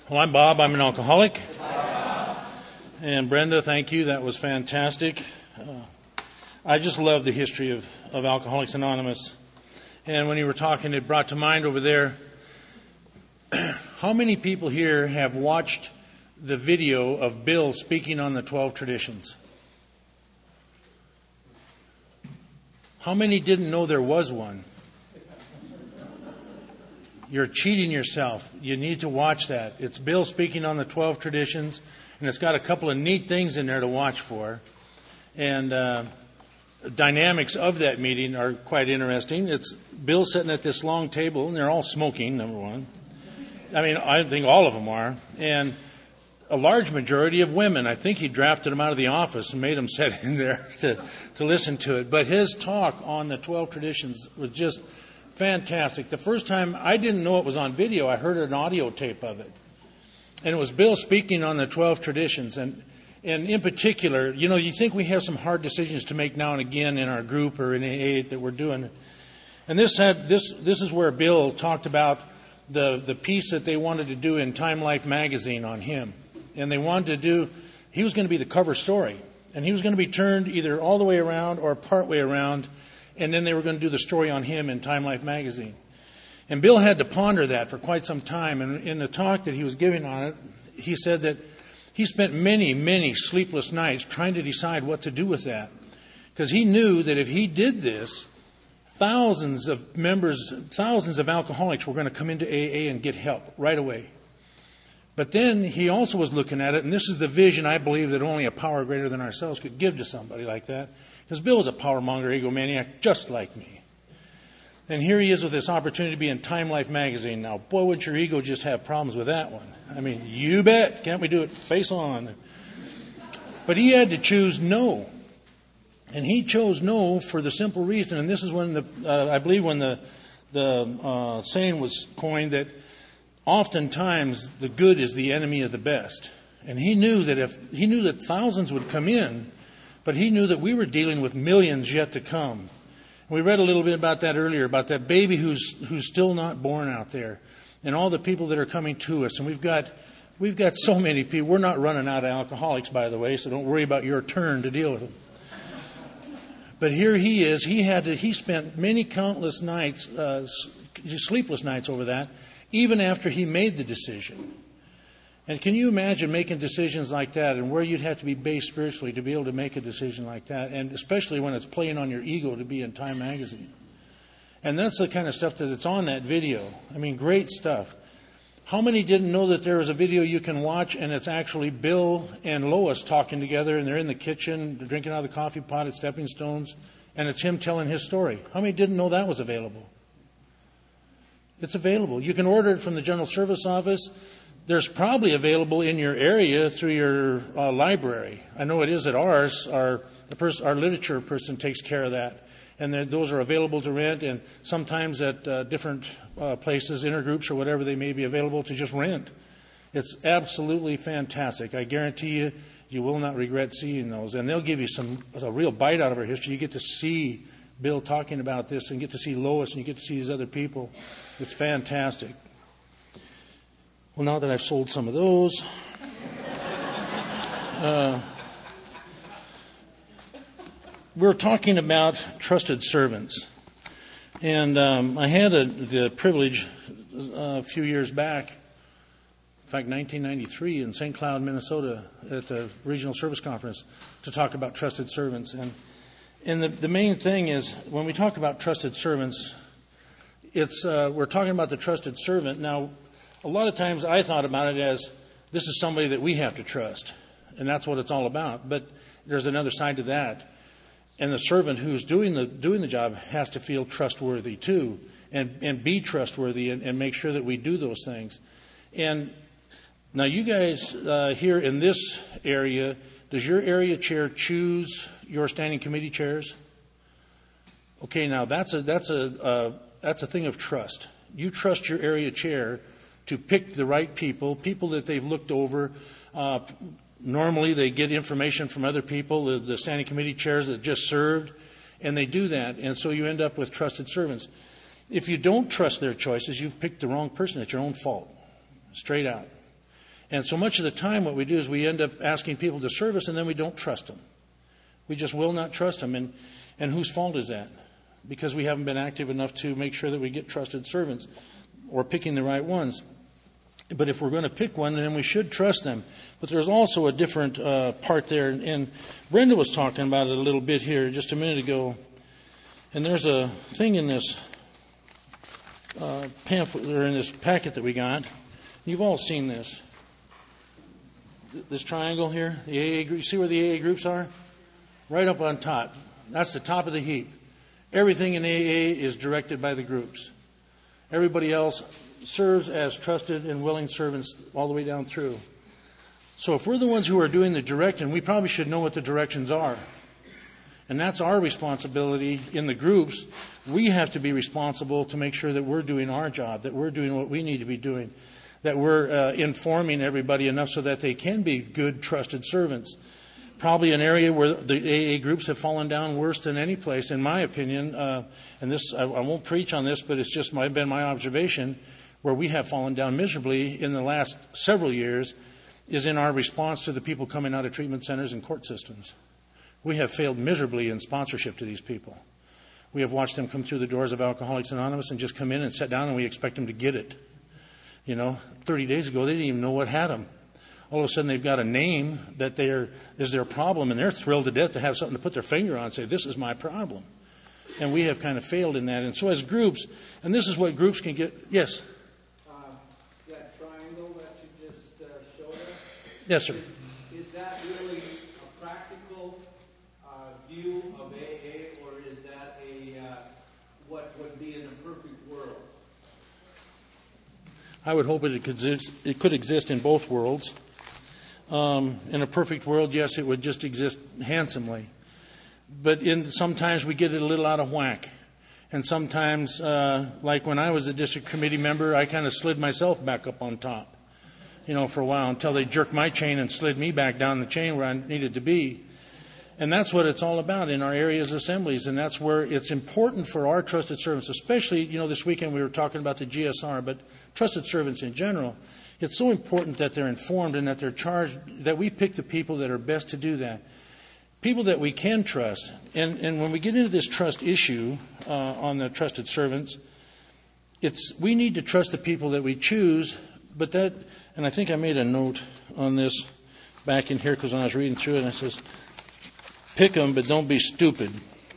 Well, I'm Bob. I'm an alcoholic. And Brenda, thank you. That was fantastic. I just love the history of Alcoholics Anonymous. And when you were talking, it brought to mind over there, how many people here have watched the video of Bill speaking on the 12 traditions? How many didn't know there was one? You're cheating yourself. You need to watch that. It's Bill speaking on the 12 traditions, and it's got a couple of neat things in there to watch for. And dynamics of that meeting are quite interesting. It's Bill sitting at this long table, and they're all smoking, number one. I mean, I think all of them are. And a large majority of women. I think he drafted them out of the office and made them sit in there to listen to it. But his talk on the 12 traditions was just fantastic. The first time, I didn't know it was on video. I heard an audio tape of it. And it was Bill speaking on the 12 traditions. And in particular, you know, you think we have some hard decisions to make now and again in our group or in AA that we're doing. And this is where Bill talked about the piece that they wanted to do in Time Life magazine on him. And they wanted to do, he was going to be the cover story. And he was going to be turned either all the way around or part way around. And then they were going to do the story on him in Time Life magazine. And Bill had to ponder that for quite some time. And in the talk that he was giving on it, he said that he spent many, many sleepless nights trying to decide what to do with that. Because he knew that if he did this, thousands of members, thousands of alcoholics were going to come into AA and get help right away. But then he also was looking at it, and this is the vision I believe that only a power greater than ourselves could give to somebody like that. Because Bill was a power-monger egomaniac just like me. And here he is with this opportunity to be in Time Life magazine. Now, boy, would your ego just have problems with that one. I mean, you bet. Can't we do it face on? But he had to choose no. And he chose no for the simple reason, and this is when I believe when the saying was coined that oftentimes the good is the enemy of the best. And he knew that thousands would come in, but he knew that we were dealing with millions yet to come. We read a little bit about that earlier, about that baby who's still not born out there, and all the people that are coming to us. And we've got so many people. We're not running out of alcoholics, by the way, so don't worry about your turn to deal with them. But here he is. He spent many countless nights, sleepless nights over that, even after he made the decision. And can you imagine making decisions like that and where you'd have to be based spiritually to be able to make a decision like that? And especially when it's playing on your ego to be in Time magazine. And that's the kind of stuff that's on that video. I mean, great stuff. How many didn't know that there was a video you can watch and it's actually Bill and Lois talking together and they're in the kitchen, they're drinking out of the coffee pot at Stepping Stones, and it's him telling his story? How many didn't know that was available? It's available. You can order it from the General Service Office. There's probably available in your area through your library. I know it is at ours. Our literature person takes care of that. And those are available to rent, and sometimes at different places, intergroups or whatever, they may be available to just rent. It's absolutely fantastic. I guarantee you, you will not regret seeing those. And they'll give you a real bite out of our history. You get to see Bill talking about this and get to see Lois and you get to see these other people. It's fantastic. Well, now that I've sold some of those, we're talking about trusted servants. And I had the privilege a few years back, in fact, 1993 in St. Cloud, Minnesota, at the Regional Service Conference to talk about trusted servants. And the main thing is when we talk about trusted servants, we're talking about the trusted servant. Now, a lot of times I thought about it as this is somebody that we have to trust, and that's what it's all about. But there's another side to that, and the servant who's doing the job has to feel trustworthy too, and be trustworthy, and make sure that we do those things. And now, you guys here in this area, does your area chair choose your standing committee chairs? Okay, now that's a thing of trust. You trust your area chair to pick the right people that they've looked over. Normally they get information from other people, the standing committee chairs that just served, and they do that. And so you end up with trusted servants. If you don't trust their choices, you've picked the wrong person. It's your own fault, straight out. And so much of the time what we do is we end up asking people to serve us and then we don't trust them. We just will not trust them. And whose fault is that? Because we haven't been active enough to make sure that we get trusted servants or picking the right ones. But if we're going to pick one, then we should trust them. But there's also a different part there. And Brenda was talking about it a little bit here just a minute ago. And there's a thing in this pamphlet, or in this packet that we got. You've all seen this. This triangle here, the AA group. You see where the AA groups are? Right up on top. That's the top of the heap. Everything in AA is directed by the groups. Everybody else serves as trusted and willing servants all the way down through. So if we're the ones who are doing the directing, we probably should know what the directions are. And that's our responsibility in the groups. We have to be responsible to make sure that we're doing our job, that we're doing what we need to be doing, that we're informing everybody enough so that they can be good, trusted servants. Probably an area where the AA groups have fallen down worse than any place, in my opinion. And this, I won't preach on this, but it's just been my observation, where we have fallen down miserably in the last several years is in our response to the people coming out of treatment centers and court systems. We have failed miserably in sponsorship to these people. We have watched them come through the doors of Alcoholics Anonymous and just come in and sit down, and we expect them to get it. 30 days ago, they didn't even know what had them. All of a sudden, they've got a name that is their problem, and they're thrilled to death to have something to put their finger on and say, this is my problem. And we have kind of failed in that. And so as groups, and this is what groups can get. Yes? That triangle that you just showed us? Yes, sir. Is that really a practical view of AA, or is that what would be in a perfect world? I would hope it could exist in both worlds. In a perfect world, yes, it would just exist handsomely. But sometimes we get it a little out of whack. And sometimes, like when I was a district committee member, I kind of slid myself back up on top, for a while until they jerked my chain and slid me back down the chain where I needed to be. And that's what it's all about in our areas assemblies. And that's where it's important for our trusted servants, especially, this weekend we were talking about the GSR, but trusted servants in general. It's so important that they're informed and that they're charged, that we pick the people that are best to do that. People that we can trust. And when we get into this trust issue on the trusted servants, we need to trust the people that we choose. But and I think I made a note on this back in here because when I was reading through it, and it says, pick them, but don't be stupid.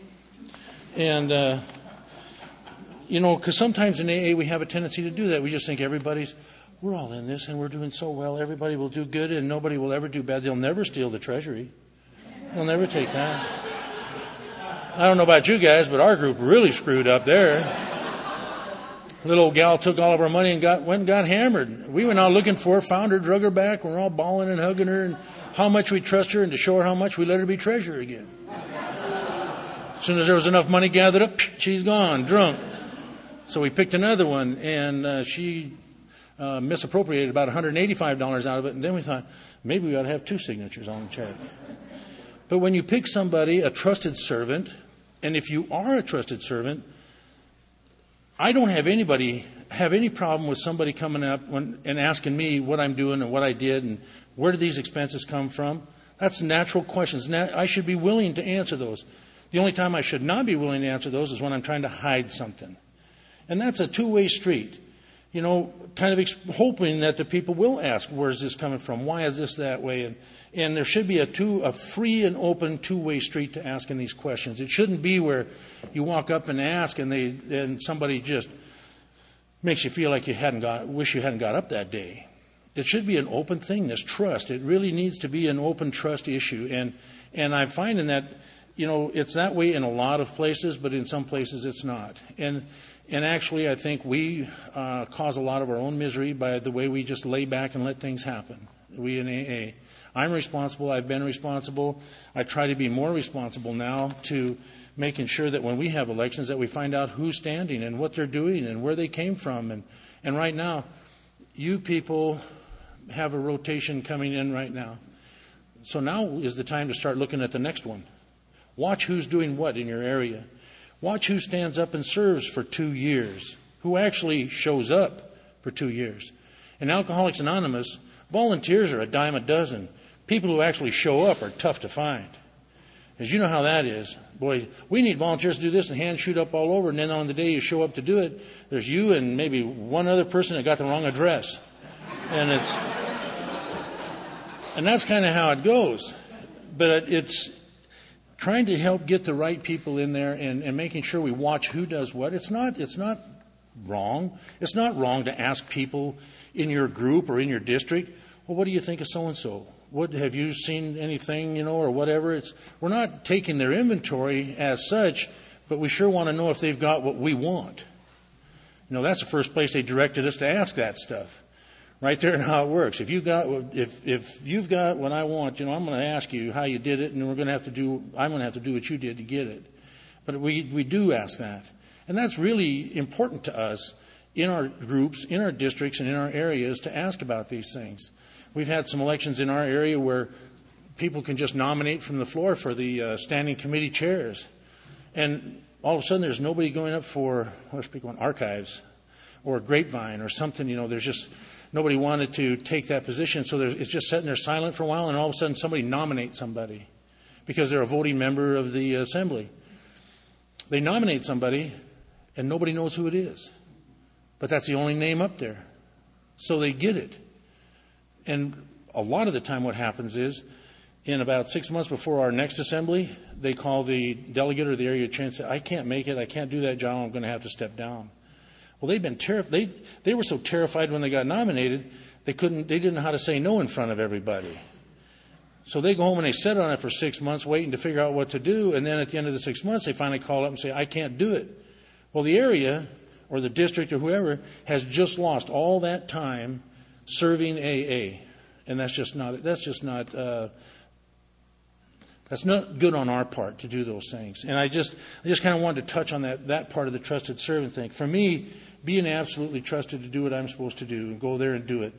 And, because sometimes in AA we have a tendency to do that. We just think we're all in this and we're doing so well. Everybody will do good and nobody will ever do bad. They'll never steal the treasury. They'll never take that. I don't know about you guys, but our group really screwed up there. Little old gal took all of our money and went and got hammered. We went out looking for her, found her, drug her back. We're all bawling and hugging her and how much we trust her, and to show her how much we let her be treasurer again. As soon as there was enough money gathered up, she's gone, drunk. So we picked another one, and she misappropriated about $185 out of it, and then we thought, maybe we ought to have 2 signatures on the check. But when you pick somebody, a trusted servant, and if you are a trusted servant, I don't have any problem with somebody coming up and asking me what I'm doing and what I did and where do these expenses come from. That's natural questions. I should be willing to answer those. The only time I should not be willing to answer those is when I'm trying to hide something. And that's a two-way street. Kind of hoping that the people will ask, where's this coming from? Why is this that way? And there should be a free and open two-way street to asking these questions. It shouldn't be where you walk up and ask and somebody just makes you feel like wish you hadn't got up that day. It should be an open thing, this trust. It really needs to be an open trust issue. And I'm finding that, it's that way in a lot of places, but in some places it's not. And actually, I think we cause a lot of our own misery by the way we just lay back and let things happen. We in AA. I'm responsible. I've been responsible. I try to be more responsible now to making sure that when we have elections that we find out who's standing and what they're doing and where they came from. And right now, you people have a rotation coming in right now. So now is the time to start looking at the next one. Watch who's doing what in your area. Watch who stands up and serves for 2 years, who actually shows up for 2 years. In Alcoholics Anonymous, volunteers are a dime a dozen. People who actually show up are tough to find. As you know how that is. Boy, we need volunteers to do this, and hands shoot up all over, and then on the day you show up to do it, there's you and maybe one other person that got the wrong address. And that's kind of how it goes. But it's trying to help get the right people in there and making sure we watch who does what. It's not wrong. It's not wrong to ask people in your group or in your district, well, what do you think of so-and-so? What have you seen anything, or whatever? We're not taking their inventory as such, but we sure want to know if they've got what we want. That's the first place they directed us to ask that stuff. Right there and how it works. If you've got what I want, I'm going to ask you how you did it, and I'm going to have to do what you did to get it. But we do ask that. And that's really important to us in our groups, in our districts, and in our areas to ask about these things. We've had some elections in our area where people can just nominate from the floor for the standing committee chairs. And all of a sudden there's nobody going up for, archives or grapevine or something. There's just nobody wanted to take that position. So it's just sitting there silent for a while, and all of a sudden somebody nominates somebody because they're a voting member of the assembly. They nominate somebody, and nobody knows who it is. But that's the only name up there. So they get it. And a lot of the time what happens is, in about 6 months before our next assembly, they call the delegate or the area chair and say, I can't make it, I can't do that job, I'm going to have to step down. Well, they've been terrified. They were so terrified when they got nominated, they didn't know how to say no in front of everybody. So they go home and they sit on it for 6 months waiting to figure out what to do, and then at the end of the 6 months they finally call up and say, I can't do it. Well, the area or the district or whoever has just lost all that time serving AA, and that's not good on our part to do those things. And I just kind of wanted to touch on that part of the trusted servant thing. For me, being absolutely trusted to do what I'm supposed to do and go there and do it.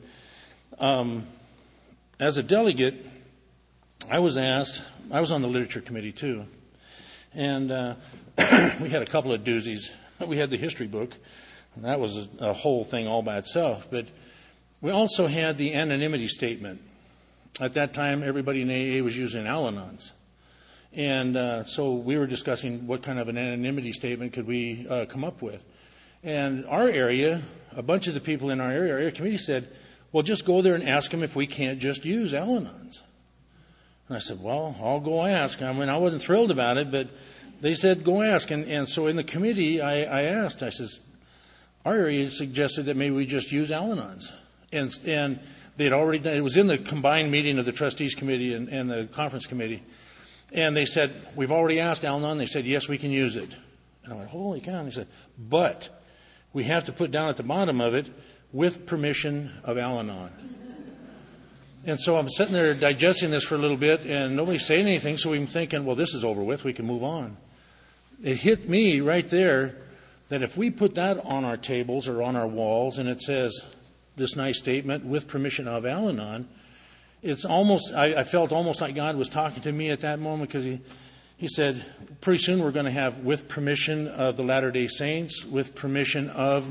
As a delegate, I was on the literature committee too, and we had a couple of doozies. We had the history book, and that was a whole thing all by itself. But we also had the anonymity statement. At that time, everybody in AA was using Al-Anons. And so we were discussing what kind of an anonymity statement could we come up with. And our area, a bunch of the people in our area committee said, well, just go there and ask them if we can't just use Al-Anons. And I said, well, I'll go ask. I wasn't thrilled about it, but they said, go ask. And so in the committee, I asked, I says, our area suggested that maybe we just use Al-Anons. And they had already done it. Was in the combined meeting of the trustees committee and the conference committee. And they said, we've already asked Al-Anon. They said, yes, we can use it. And I went, holy cow. And they said, but we have to put down at the bottom of it, with permission of Al-Anon. And so I'm sitting there digesting this for a little bit, and nobody's saying anything, so I'm thinking, well, this is over with. We can move on. It hit me right there that if we put that on our tables or on our walls, and it says this nice statement, with permission of Al-Anon, it's almost, I felt almost like God was talking to me at that moment, because he said, pretty soon we're going to have with permission of the Latter-day Saints, with permission of,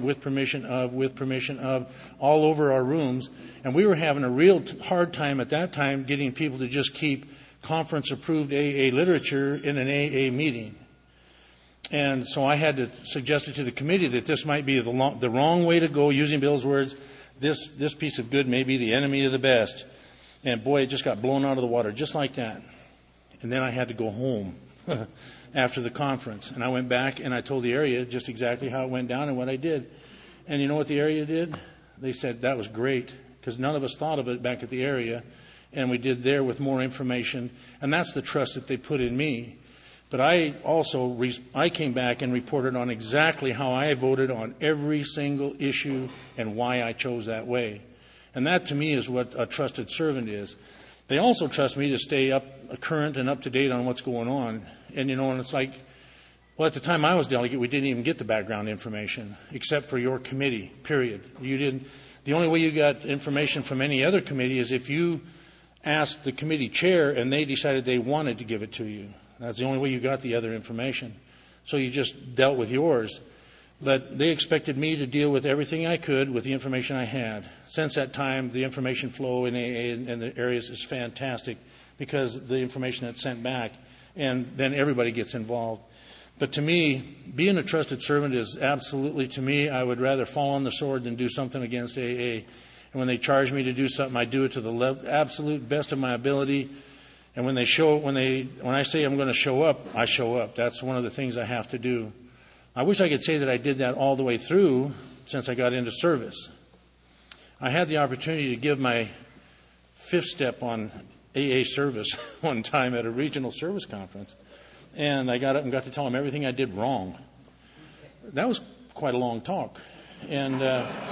all over our rooms. And we were having a real hard time at that time getting people to just keep conference-approved AA literature in an AA meeting. And so I had to suggest it to the committee that this might be the wrong way to go, using Bill's words. This piece of good may be the enemy of the best. And boy, it just got blown out of the water, just like that. And then I had to go home after the conference. And I went back and I told the area just exactly how it went down and what I did. And you know what the area did? They said, that was great, because none of us thought of it back at the area. And we did there with more information. And that's the trust that they put in me. But I came back and reported on exactly how I voted on every single issue and why I chose that way. And that, to me, is what a trusted servant is. They also trust me to stay current and up to date on what's going on. And, and it's like, well, at the time I was delegate, we didn't even get the background information, except for your committee, period. The only way you got information from any other committee is if you asked the committee chair and they decided they wanted to give it to you. That's the only way you got the other information. So you just dealt with yours. But they expected me to deal with everything I could with the information I had. Since that time, the information flow in AA and the areas is fantastic because the information that's sent back, and then everybody gets involved. But to me, being a trusted servant is absolutely, to me, I would rather fall on the sword than do something against AA. And when they charge me to do something, I do it to the absolute best of my ability. And when I say I'm going to show up, I show up. That's one of the things I have to do. I wish I could say that I did that all the way through since I got into service. I had the opportunity to give my fifth step on AA service one time at a regional service conference. And I got up and got to tell them everything I did wrong. That was quite a long talk. And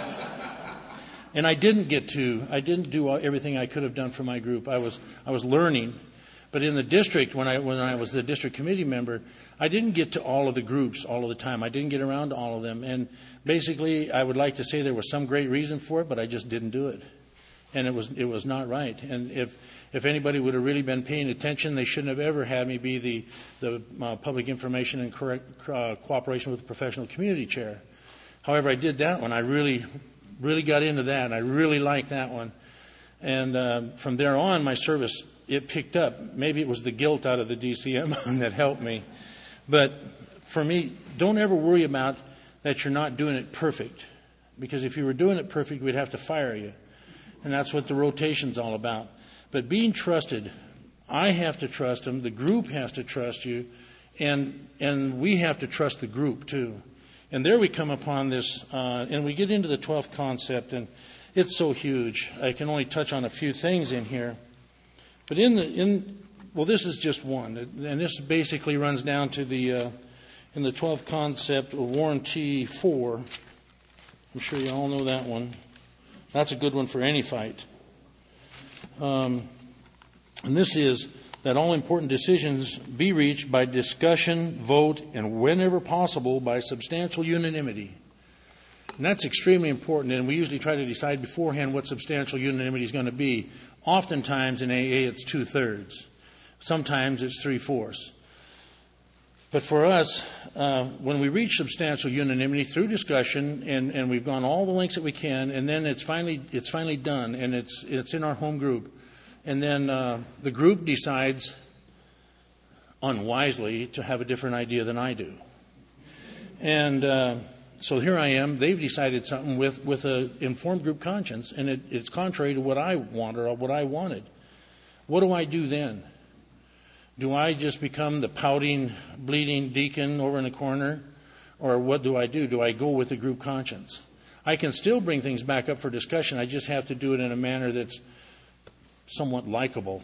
I didn't do everything I could have done for my group. I was learning. But in the district, when I was the district committee member, I didn't get to all of the groups all of the time. I didn't get around to all of them. And basically, I would like to say there was some great reason for it, but I just didn't do it. And it was not right. And if anybody would have really been paying attention, they shouldn't have ever had me be the public information and cooperation with the professional community chair. However, I did that one. I really got into that, and I really liked that one. And from there on, my service, it picked up. Maybe it was the guilt out of the DCM that helped me. But for me, don't ever worry about that you're not doing it perfect. Because if you were doing it perfect, we'd have to fire you. And that's what the rotation's all about. But being trusted, I have to trust them, the group has to trust you, and we have to trust the group too. And there we come upon this, and we get into the 12th concept, and it's so huge. I can only touch on a few things in here. But this is just one, and this basically runs down to in the 12th concept, warranty 4. I'm sure you all know that one. That's a good one for any fight. And this is that all important decisions be reached by discussion, vote, and whenever possible by substantial unanimity. And that's extremely important, and we usually try to decide beforehand what substantial unanimity is going to be. Oftentimes in AA it's 2/3. Sometimes it's 3/4. But for us, when we reach substantial unanimity through discussion, and we've gone all the lengths that we can, and then it's finally done, and it's in our home group, and then the group decides unwisely to have a different idea than I do, and so here I am. They've decided something with an informed group conscience, and it's contrary to what I want or what I wanted. What do I do then? Do I just become the pouting, bleeding deacon over in the corner? Or what do I do? Do I go with the group conscience? I can still bring things back up for discussion. I just have to do it in a manner that's somewhat likable.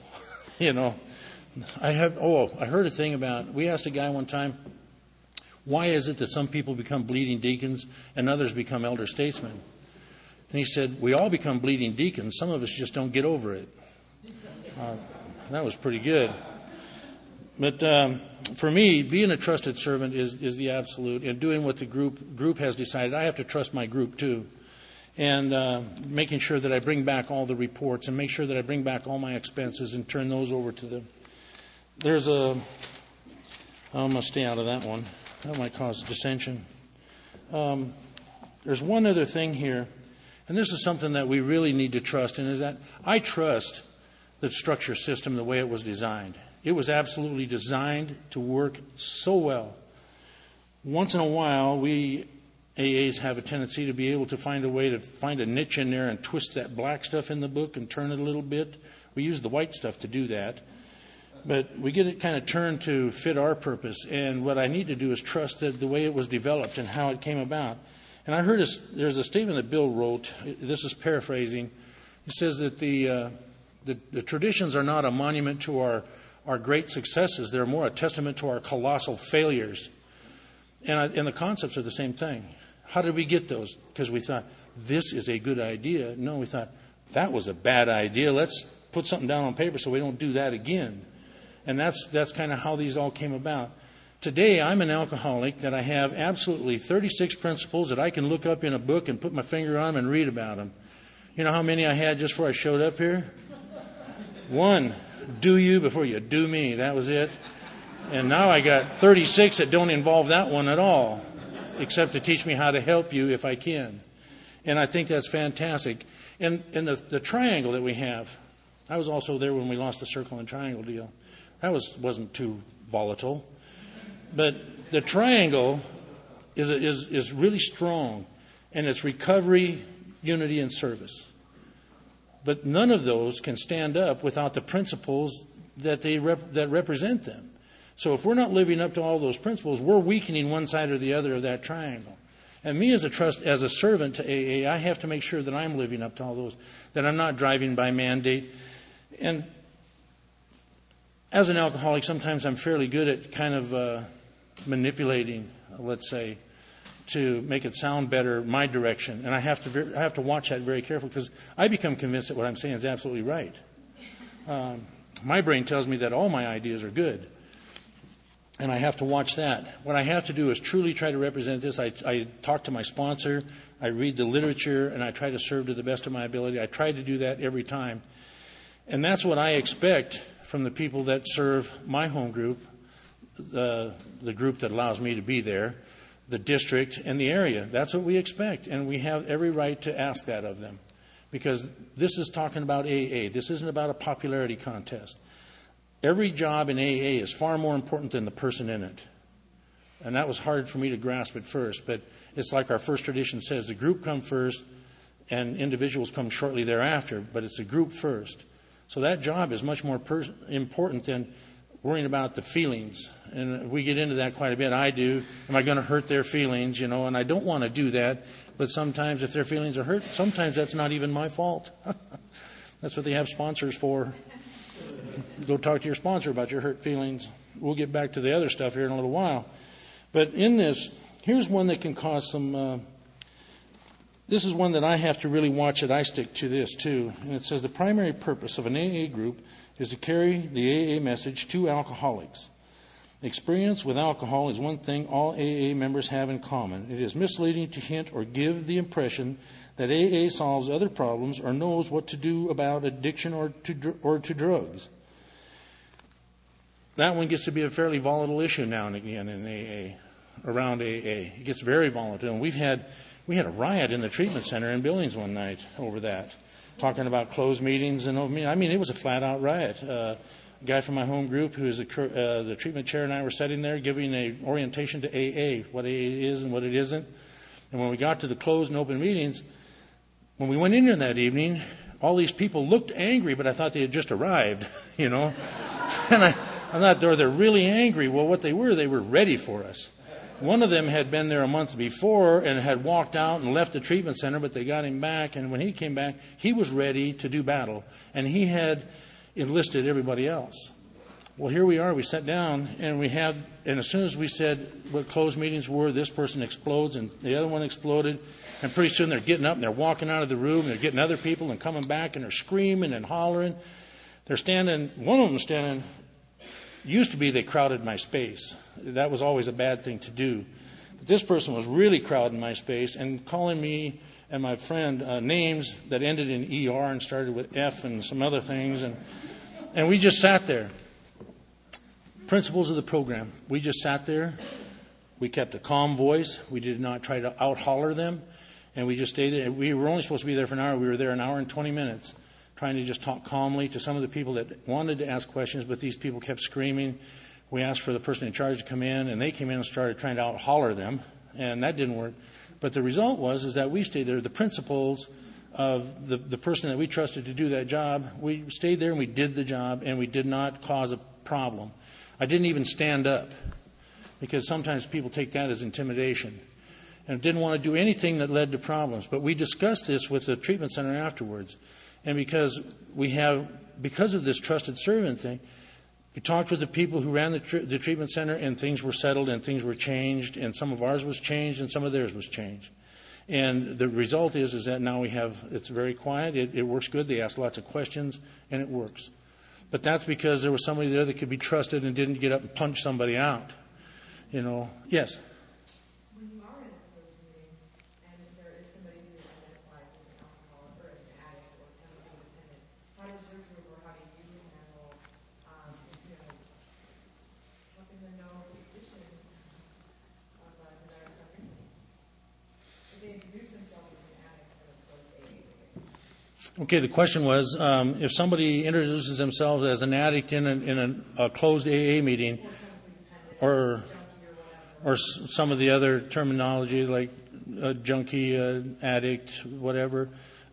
I heard a thing about, we asked a guy one time, why is it that some people become bleeding deacons and others become elder statesmen? And he said, we all become bleeding deacons. Some of us just don't get over it. That was pretty good. But for me, being a trusted servant is the absolute, and doing what the group has decided. I have to trust my group too, and making sure that I bring back all the reports and make sure that I bring back all my expenses and turn those over to them. I'm going to stay out of that one. That might cause dissension. There's one other thing here, and this is something that we really need to trust, and is that I trust the structure system the way it was designed. It was absolutely designed to work so well. Once in a while, we AAs have a tendency to be able to find a way to find a niche in there and twist that black stuff in the book and turn it a little bit. We use the white stuff to do that. But we get it kind of turned to fit our purpose. And what I need to do is trust that the way it was developed and how it came about. And I heard there's a statement that Bill wrote. This is paraphrasing. He says that the traditions are not a monument to our great successes. They're more a testament to our colossal failures. And the concepts are the same thing. How did we get those? Because we thought, this is a good idea. No, we thought, that was a bad idea. Let's put something down on paper so we don't do that again. And that's kind of how these all came about. Today, I'm an alcoholic that I have absolutely 36 principles that I can look up in a book and put my finger on them and read about them. You know how many I had just before I showed up here? 1. Do you before you do me. That was it. And now I got 36 that don't involve that one at all. except to teach me how to help you if I can. And I think that's fantastic. And the triangle that we have, I was also there when we lost the circle and triangle deal. That wasn't too volatile. But the triangle is really strong, and it's recovery, unity, and service. But none of those can stand up without the principles that represent them. So if we're not living up to all those principles, we're weakening one side or the other of that triangle. And me as a servant to AA, I have to make sure that I'm living up to all those, that I'm not driving by mandate. And as an alcoholic, sometimes I'm fairly good at kind of manipulating, let's say, to make it sound better my direction. And I have to watch that very carefully, because I become convinced that what I'm saying is absolutely right. My brain tells me that all my ideas are good. And I have to watch that. What I have to do is truly try to represent this. I talk to my sponsor, I read the literature, and I try to serve to the best of my ability. I try to do that every time. And that's what I expect from the people that serve my home group, the group that allows me to be there, the district, and the area. That's what we expect. And we have every right to ask that of them. Because this is talking about AA. This isn't about a popularity contest. Every job in AA is far more important than the person in it. And that was hard for me to grasp at first. But it's like our first tradition says, the group come first and individuals come shortly thereafter. But it's a group first. So that job is much more important than worrying about the feelings. And we get into that quite a bit. I do. Am I going to hurt their feelings? And I don't want to do that. But sometimes if their feelings are hurt, sometimes that's not even my fault. That's what they have sponsors for. Go talk to your sponsor about your hurt feelings. We'll get back to the other stuff here in a little while. But in this, here's one that can cause some... this is one that I have to really watch it. I stick to this too. And it says the primary purpose of an AA group is to carry the AA message to alcoholics. Experience with alcohol is one thing all AA members have in common. It is misleading to hint or give the impression that AA solves other problems or knows what to do about addiction or to drugs. That one gets to be a fairly volatile issue now and again in AA, around AA. It gets very volatile. And we had a riot in the treatment center in Billings one night over that, talking about closed meetings. And I mean, it was a flat-out riot. A guy from my home group, who is the treatment chair, and I were sitting there giving an orientation to AA, what AA is and what it isn't. And when we got to the closed and open meetings, when we went in there that evening, all these people looked angry, but I thought they had just arrived, And I thought, they're really angry. Well, what they were ready for us. One of them had been there a month before and had walked out and left the treatment center, but they got him back. And when he came back, he was ready to do battle. And he had enlisted everybody else. Well, here we are. We sat down, and as soon as we said what closed meetings were, this person explodes, and the other one exploded. And pretty soon they're getting up, and they're walking out of the room, and they're getting other people and coming back, and they're screaming and hollering. They're standing, one of them standing, used to be they crowded my space. That was always a bad thing to do. But this person was really crowding my space and calling me and my friend names that ended in ER and started with F and some other things. And we just sat there. Principles of the program. We just sat there. We kept a calm voice. We did not try to out-holler them. And we just stayed there. We were only supposed to be there for an hour. We were there an hour and 20 minutes trying to just talk calmly to some of the people that wanted to ask questions, but these people kept screaming. We asked for the person in charge to come in, and they came in and started trying to out-holler them, and that didn't work. But the result was that we stayed there. The principles of the person that we trusted to do that job, we stayed there and we did the job, and we did not cause a problem. I didn't even stand up, because sometimes people take that as intimidation, and didn't want to do anything that led to problems. But we discussed this with the treatment center afterwards. And because of this trusted servant thing, we talked with the people who ran the treatment center, and things were settled and things were changed, and some of ours was changed and some of theirs was changed. And the result is that now it's very quiet, it works good, they ask lots of questions, and it works. But that's because there was somebody there that could be trusted and didn't get up and punch somebody out. Yes? When you are in a closed meeting and there is somebody who identifies as an alcoholic or as an addict or chemical dependent, how does your group or how do you handle, letting them know the condition of desire suffering? Okay, the question was, if somebody introduces themselves as an addict in a closed AA meeting, or some of the other terminology like junkie, addict, whatever,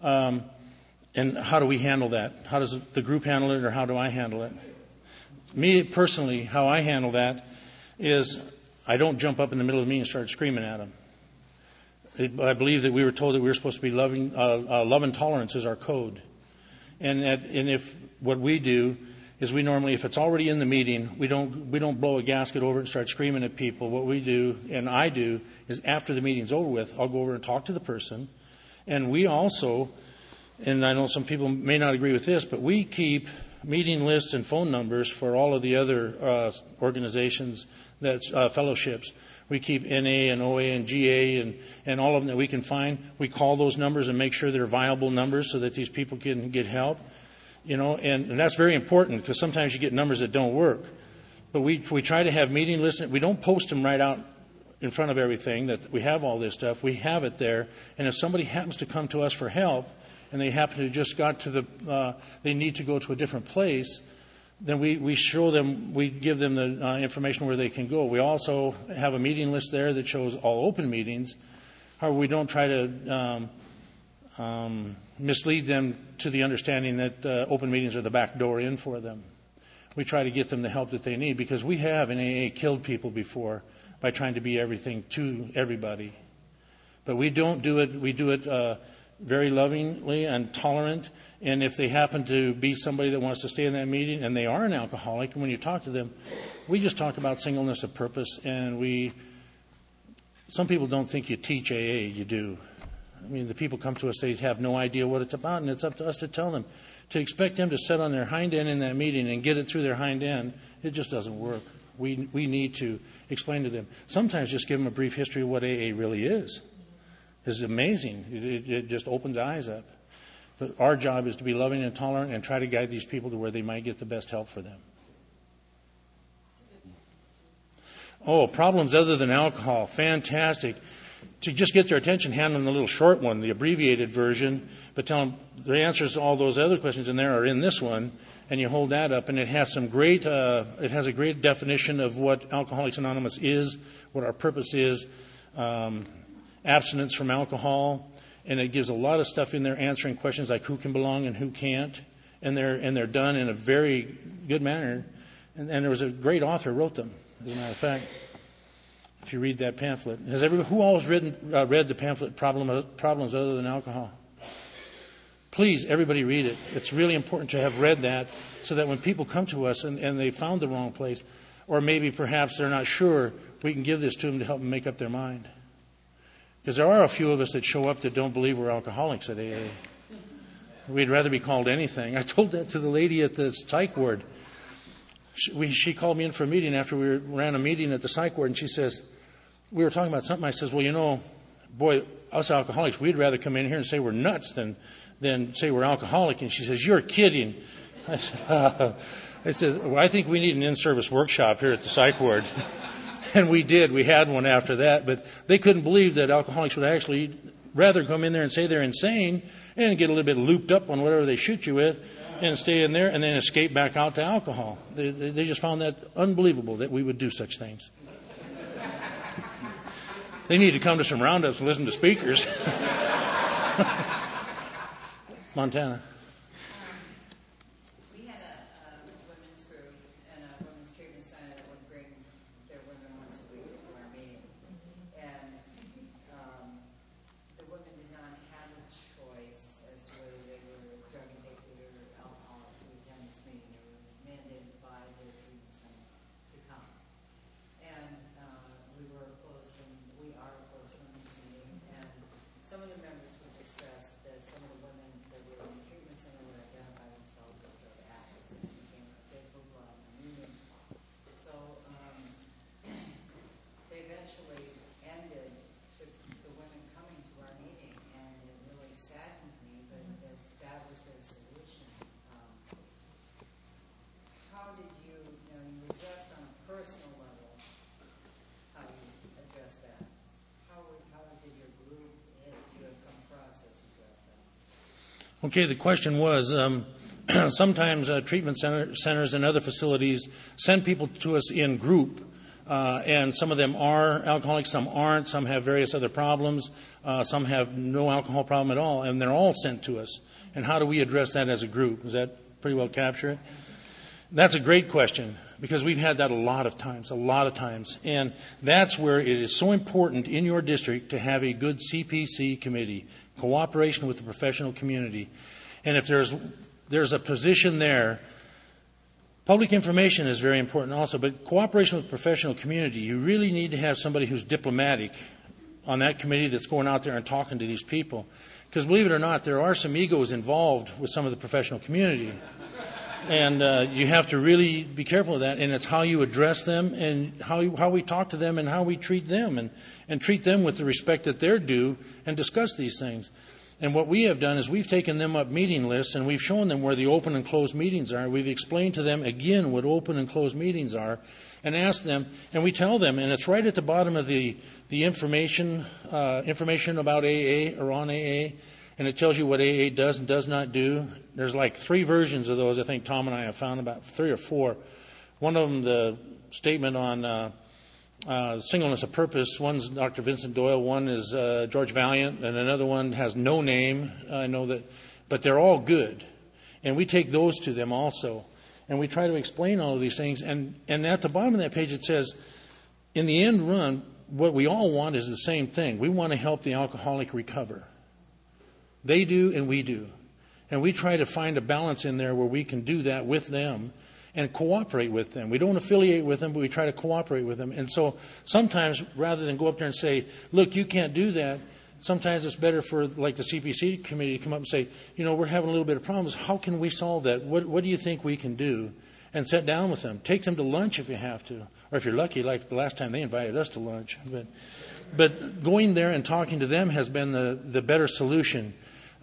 and how do we handle that? How does the group handle it, or how do I handle it? Me personally, how I handle that is I don't jump up in the middle of the meeting and start screaming at them. I believe that we were told that we were supposed to be loving. Love and tolerance is our code, and if what we do is we normally, if it's already in the meeting, we don't blow a gasket over it and start screaming at people. What we do, and I do, is after the meeting's over with, I'll go over and talk to the person, and we also, and I know some people may not agree with this, but we keep meeting lists and phone numbers for all of the other organizations, that's fellowships. We keep NA and OA and GA and all of them that we can find. We call those numbers and make sure they're viable numbers so that these people can get help. And that's very important, because sometimes you get numbers that don't work. But we try to have meeting lists. We don't post them right out in front of everything that we have all this stuff. We have it there. And if somebody happens to come to us for help and they happen to just got to they need to go to a different place, then we show them, we give them the information where they can go. We also have a meeting list there that shows all open meetings. However, we don't try to mislead them to the understanding that open meetings are the back door in for them. We try to get them the help that they need, because we have in AA killed people before by trying to be everything to everybody. But we don't do it. We do it very lovingly and tolerant. And if they happen to be somebody that wants to stay in that meeting and they are an alcoholic, when you talk to them, we just talk about singleness of purpose. And some people don't think you teach AA. You do. I mean, the people come to us, they have no idea what it's about, and it's up to us to tell them. To expect them to sit on their hind end in that meeting and get it through their hind end, it just doesn't work. We need to explain to them. Sometimes just give them a brief history of what AA really is. It's amazing. It just opens eyes up. But our job is to be loving and tolerant and try to guide these people to where they might get the best help for them. Oh, problems other than alcohol. Fantastic. To just get their attention, hand them the little short one, the abbreviated version, but tell them the answers to all those other questions in there are in this one, and you hold that up, and it has some great, it has a great definition of what Alcoholics Anonymous is, what our purpose is, abstinence from alcohol, and it gives a lot of stuff in there answering questions like who can belong and who can't, and they're done in a very good manner, and there was a great author who wrote them, as a matter of fact. If you read that pamphlet, who all has read the pamphlet Problems Other Than Alcohol? Please, everybody read it. It's really important to have read that, so that when people come to us and they found the wrong place, or maybe perhaps they're not sure, we can give this to them to help them make up their mind. Because there are a few of us that show up that don't believe we're alcoholics at AA. We'd rather be called anything. I told that to the lady at the psych ward. She called me in for a meeting after we ran a meeting at the psych ward, and she says, we were talking about something. I says, well, boy, us alcoholics, we'd rather come in here and say we're nuts than say we're alcoholic. And she says, you're kidding. I said, well, I think we need an in-service workshop here at the psych ward. And we did. We had one after that. But they couldn't believe that alcoholics would actually rather come in there and say they're insane and get a little bit looped up on whatever they shoot you with and stay in there and then escape back out to alcohol. They just found that unbelievable that we would do such things. They need to come to some roundups and listen to speakers. Montana. We had a women's group and a women's treatment center that would bring their women once a week to our meeting. And the women did not have a choice as to whether they were drug addicted or alcoholic to attend this meeting. They were mandated by their treatment center to come. And we are a closed women's meeting, and some of the members would express that some of the women that were in the treatment Okay, the question was, sometimes treatment centers and other facilities send people to us in group, and some of them are alcoholics, some aren't, some have various other problems, some have no alcohol problem at all, and they're all sent to us. And how do we address that as a group? Does that pretty well capture it? That's a great question, because we've had that a lot of times. And that's where it is so important in your district to have a good CPC committee, cooperation with the professional community. And if there's a position there, public information is very important also, but cooperation with the professional community, you really need to have somebody who's diplomatic on that committee that's going out there and talking to these people. Because believe it or not, there are some egos involved with some of the professional community. And you have to really be careful of that. And it's how you address them and how we talk to them and how we treat them and treat them with the respect that they're due and discuss these things. And what we have done is we've taken them up meeting lists and we've shown them where the open and closed meetings are. We've explained to them again what open and closed meetings are and asked them, and we tell them, and it's right at the bottom of the information about AA or on AA, and it tells you what AA does and does not do. There's like 3 versions of those. I think Tom and I have found about 3 or 4. One of them, the statement on singleness of purpose. One's Dr. Vincent Doyle. One is George Valiant, and another one has no name. I know that, but they're all good, and we take those to them also, and we try to explain all of these things. And at the bottom of that page it says, in the end run, what we all want is the same thing. We want to help the alcoholic recover. They do, and we do. And we try to find a balance in there where we can do that with them and cooperate with them. We don't affiliate with them, but we try to cooperate with them. And so sometimes, rather than go up there and say, look, you can't do that, sometimes it's better for, like, the CPC committee to come up and say, we're having a little bit of problems. How can we solve that? What do you think we can do? And sit down with them. Take them to lunch if you have to. Or if you're lucky, like the last time they invited us to lunch. But going there and talking to them has been the better solution.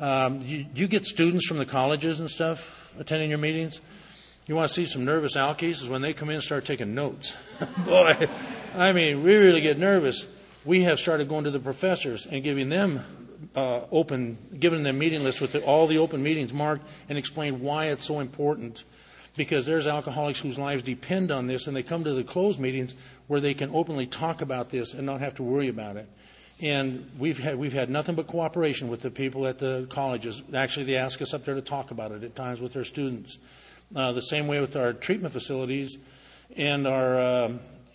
You get students from the colleges and stuff attending your meetings. You want to see some nervous alkies is when they come in and start taking notes. Boy, I mean, we really get nervous. We have started going to the professors and giving them giving them meeting lists with all the open meetings marked and explain why it's so important. Because there's alcoholics whose lives depend on this, and they come to the closed meetings where they can openly talk about this and not have to worry about it. And we've had nothing but cooperation with the people at the colleges. Actually, they ask us up there to talk about it at times with their students. The same way with our treatment facilities, and our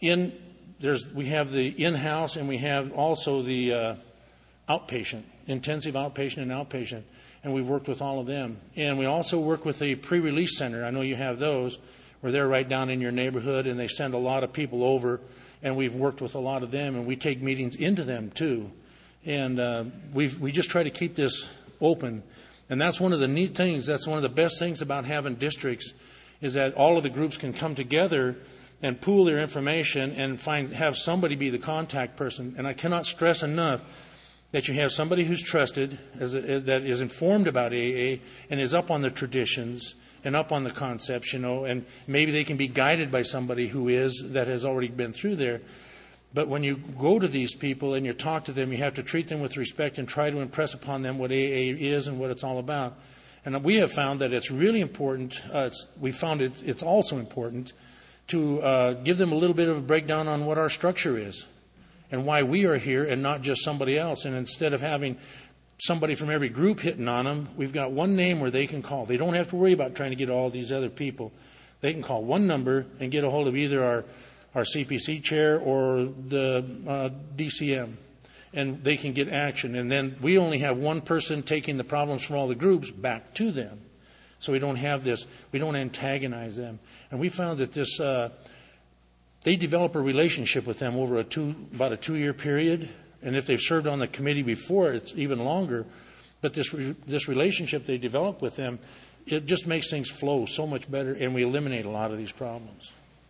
we have the in-house, and we have also the outpatient, intensive outpatient and outpatient, and we've worked with all of them. And we also work with the pre-release center. I know you have those, where they're right down in your neighborhood, and they send a lot of people over. And we've worked with a lot of them, and we take meetings into them too. And we just try to keep this open. And that's one of the neat things. That's one of the best things about having districts, is that all of the groups can come together and pool their information and have somebody be the contact person. And I cannot stress enough that you have somebody who's trusted, that is informed about AA and is up on the traditions and up on the concepts, and maybe they can be guided by somebody that has already been through there. But when you go to these people and you talk to them, you have to treat them with respect and try to impress upon them what AA is and what it's all about. And we have found that it's really important. It's also important to give them a little bit of a breakdown on what our structure is and why we are here and not just somebody else. And instead of having somebody from every group hitting on them, we've got one name where they can call. They don't have to worry about trying to get all these other people. They can call one number and get a hold of either our CPC chair or the DCM, and they can get action. And then we only have one person taking the problems from all the groups back to them. So we don't have this. We don't antagonize them. And we found that this they develop a relationship with them over about a 2-year period. And if they've served on the committee before, it's even longer. But this relationship they develop with them, it just makes things flow so much better, and we eliminate a lot of these problems.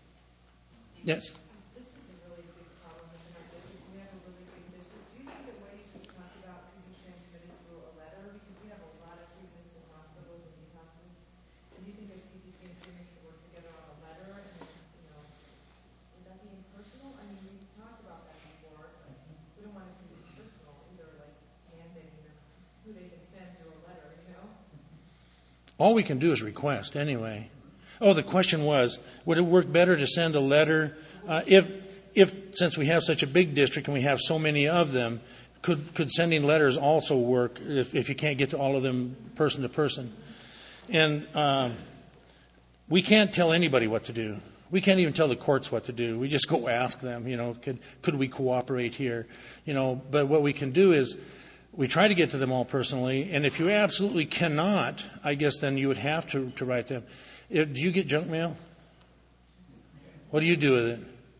Yes? This is a really big problem in our district. We have a really big district. Do you think that what you just talked about could be transmitted through a letter? Because we have a lot of treatments in hospitals and detoxes. And do you think that CPC and treatment could work together on a letter? And, would that be impersonal? I mean, we've talked about that before, but we don't want it to be personal, either like mandating who they can send through a letter, All we can do is request anyway. Oh, the question was, would it work better to send a letter if since we have such a big district and we have so many of them, could sending letters also work if you can't get to all of them person to person? And we can't tell anybody what to do. We can't even tell the courts what to do. We just go ask them, could we cooperate here? But what we can do is we try to get to them all personally. And if you absolutely cannot, I guess then you would have to write them. Do you get junk mail? What do you do with it?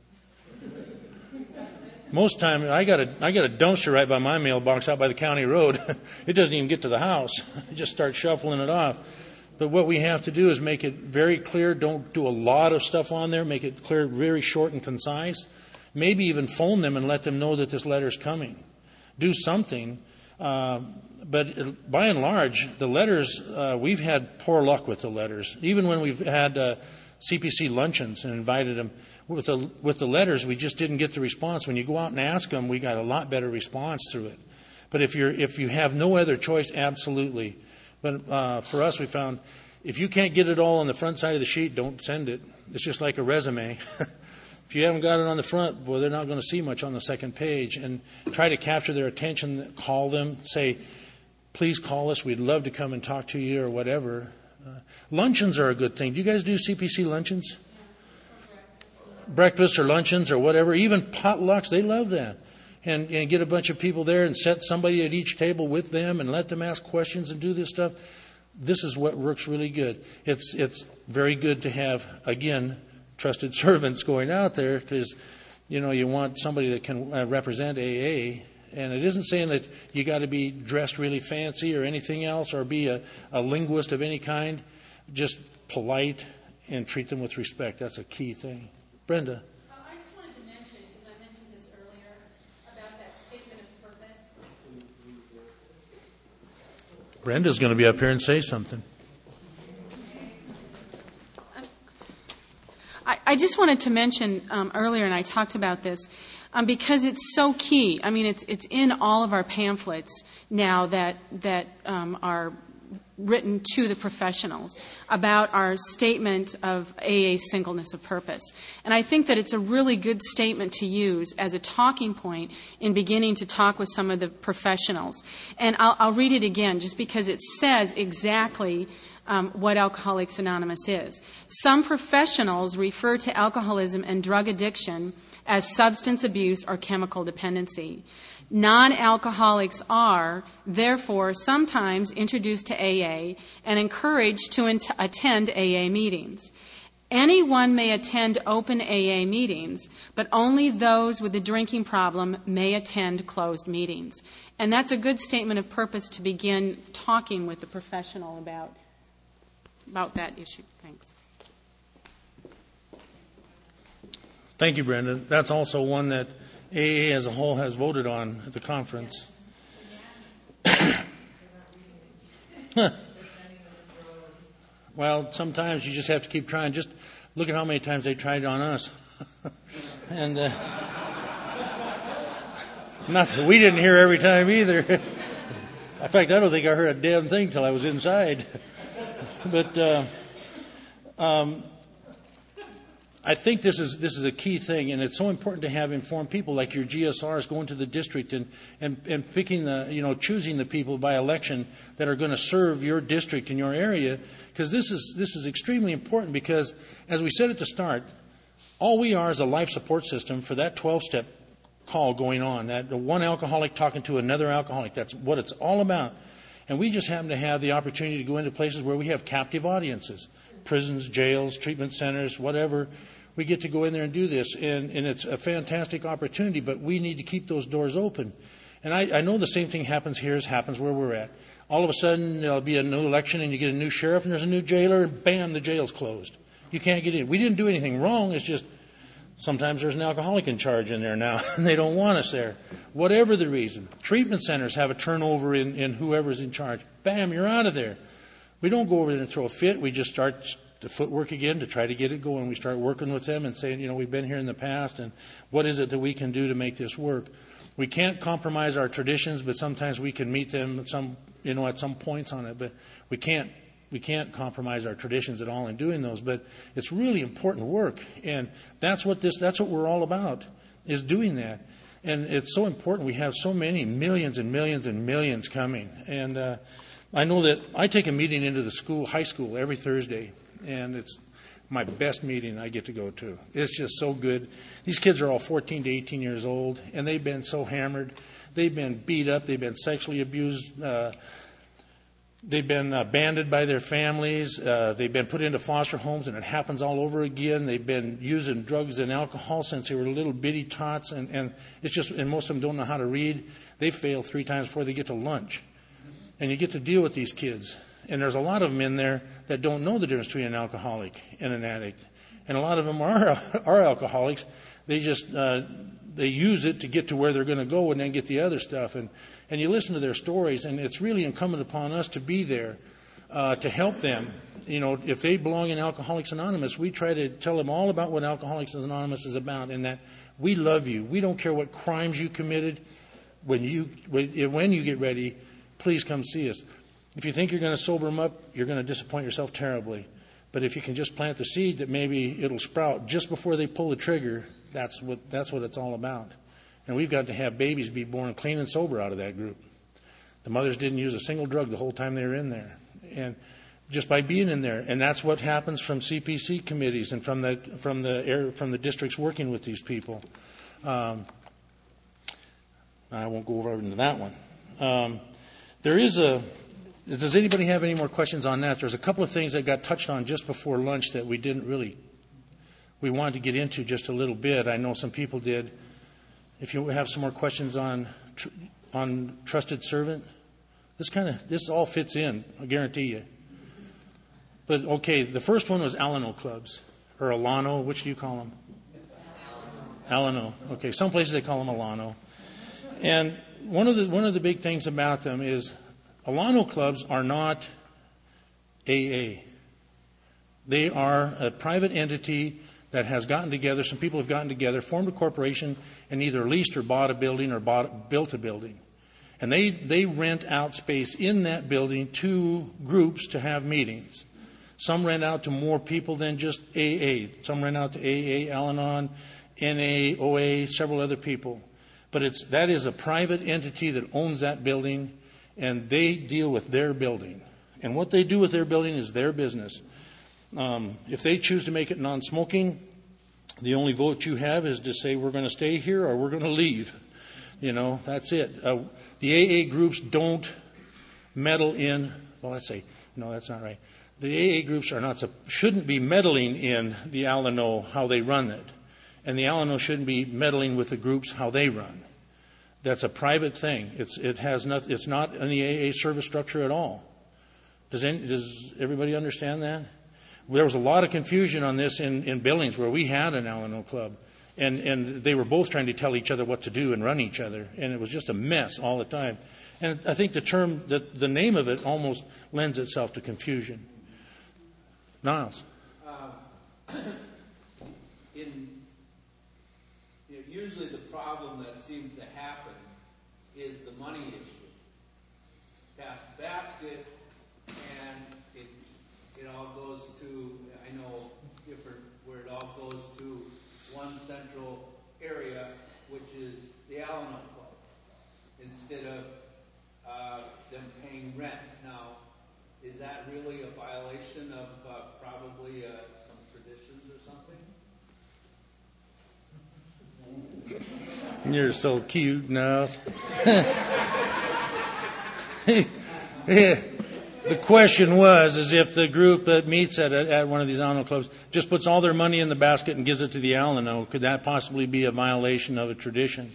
Most time, I got a dumpster right by my mailbox out by the county road. It doesn't even get to the house. I just start shuffling it off. But what we have to do is make it very clear. Don't do a lot of stuff on there. Make it clear, very short and concise. Maybe even phone them and let them know that this letter's coming. Do something. But by and large, the letters, we've had poor luck with the letters. Even when we've had CPC luncheons and invited them, with the letters, we just didn't get the response. When you go out and ask them, we got a lot better response through it. But if you have no other choice, absolutely. But for us, we found if you can't get it all on the front side of the sheet, don't send it. It's just like a resume. If you haven't got it on the front, boy, they're not going to see much on the second page. And try to capture their attention. Call them. Say, please call us. We'd love to come and talk to you or whatever. Luncheons are a good thing. Do you guys do CPC luncheons? Breakfast or luncheons or whatever. Even potlucks, they love that. And get a bunch of people there and set somebody at each table with them and let them ask questions and do this stuff. This is what works really good. It's very good to have, again, trusted servants going out there because, you want somebody that can represent AA. And it isn't saying that you got to be dressed really fancy or anything else or be a linguist of any kind. Just polite and treat them with respect. That's a key thing. Brenda. I just wanted to mention, because I mentioned this earlier, about that statement of purpose. Brenda's going to be up here and say something. I just wanted to mention earlier, and I talked about this, because it's so key. I mean, it's in all of our pamphlets now that are written to the professionals about our statement of AA singleness of purpose. And I think that it's a really good statement to use as a talking point in beginning to talk with some of the professionals. And I'll read it again just because it says exactly what Alcoholics Anonymous is. Some professionals refer to alcoholism and drug addiction as substance abuse or chemical dependency. Non-alcoholics are, therefore, sometimes introduced to AA and encouraged to attend AA meetings. Anyone may attend open AA meetings, but only those with a drinking problem may attend closed meetings. And that's a good statement of purpose to begin talking with the professional about that issue. Thanks. Thank you, Brenda. That's also one that AA as a whole has voted on at the conference. Well, sometimes you just have to keep trying. Just look at how many times they tried on us. And not that we didn't hear every time either. In fact, I don't think I heard a damn thing till I was inside. But I think this is a key thing, and it's so important to have informed people like your GSRs going to the district and picking choosing the people by election that are going to serve your district in your area, because this is extremely important. Because as we said at the start, all we are is a life support system for that 12-step call going on. That one alcoholic talking to another alcoholic. That's what it's all about. And we just happen to have the opportunity to go into places where we have captive audiences. Prisons, jails, treatment centers, whatever. We get to go in there and do this, and it's a fantastic opportunity, but we need to keep those doors open. And I know the same thing happens here as happens where we're at. All of a sudden, there'll be a new election, and you get a new sheriff, and there's a new jailer, and bam, the jail's closed. You can't get in. We didn't do anything wrong. It's just sometimes there's an alcoholic in charge in there now, and they don't want us there. Whatever the reason. Treatment centers have a turnover in whoever's in charge. Bam, you're out of there. We don't go over there and throw a fit. We just start the footwork again to try to get it going. We start working with them and saying, we've been here in the past, and what is it that we can do to make this work? We can't compromise our traditions, but sometimes we can meet them at some points on it. But we can't We can't compromise our traditions at all in doing those, but it's really important work, and that's what we're all about, is doing that. And it's so important. We have so many millions and millions and millions coming. And I know that I take a meeting into the high school every Thursday, and it's my best meeting I get to go to. It's just so good. These kids are all 14 to 18 years old, and they've been so hammered. They've been beat up. They've been sexually abused. They've been abandoned by their families. They've been put into foster homes, and it happens all over again. They've been using drugs and alcohol since they were little bitty tots, and it's just, and most of them don't know how to read. They fail 3 times before they get to lunch. And you get to deal with these kids. And there's a lot of them in there that don't know the difference between an alcoholic and an addict. And a lot of them are alcoholics. They just, they use it to get to where they're going to go and then get the other stuff. And you listen to their stories, and it's really incumbent upon us to be there to help them. You know, if they belong in Alcoholics Anonymous, we try to tell them all about what Alcoholics Anonymous is about, and that we love you. We don't care what crimes you committed. When you get ready, please come see us. If you think you're going to sober them up, you're going to disappoint yourself terribly. But if you can just plant the seed that maybe it'll sprout just before they pull the trigger, that's what it's all about. And we've got to have babies be born clean and sober out of that group. The mothers didn't use a single drug the whole time they were in there. And just by being in there. And that's what happens from CPC committees and from the districts working with these people. I won't go over into that one. Does anybody have any more questions on that? There's a couple of things that got touched on just before lunch that we wanted to get into just a little bit. I know some people did. If you have some more questions on trusted servant, this all fits in, I guarantee you. But okay, the first one was Alano clubs, or Alano, which do you call them? Alano. Okay, some places they call them Alano. And one of the big things about them is Alano clubs are not AA. They are a private entity that has gotten together. Some people have gotten together, formed a corporation, and either leased or bought a building or built a building. And they rent out space in that building to groups to have meetings. Some rent out to more people than just AA. Some rent out to AA, Al-Anon, NA, OA, several other people. But that is a private entity that owns that building, and they deal with their building. And what they do with their building is their business. If they choose to make it non-smoking, the only vote you have is to say we're going to stay here or we're going to leave. You know, that's it. The AA groups don't meddle in, well, let's say, no, that's not right. The AA groups shouldn't be meddling in the Alano, how they run it. And the Alano shouldn't be meddling with the groups, how they run. That's a private thing. It's not in the AA service structure at all. Does everybody understand that? There was a lot of confusion on this in Billings where we had an Alano club. And they were both trying to tell each other what to do and run each other. And it was just a mess all the time. And I think the name of it almost lends itself to confusion. Niles. Usually the problem that seems to happen is the money issue. Pass the basket, and it all goes to, I know, different, where it all goes to one central area, which is the Alano Club, instead of them paying rent. Now, is that really a violation of probably some traditions or something? You're so cute, Niles. Yeah. The question is if the group that meets at one of these Alano clubs just puts all their money in the basket and gives it to the Alano, could that possibly be a violation of a tradition?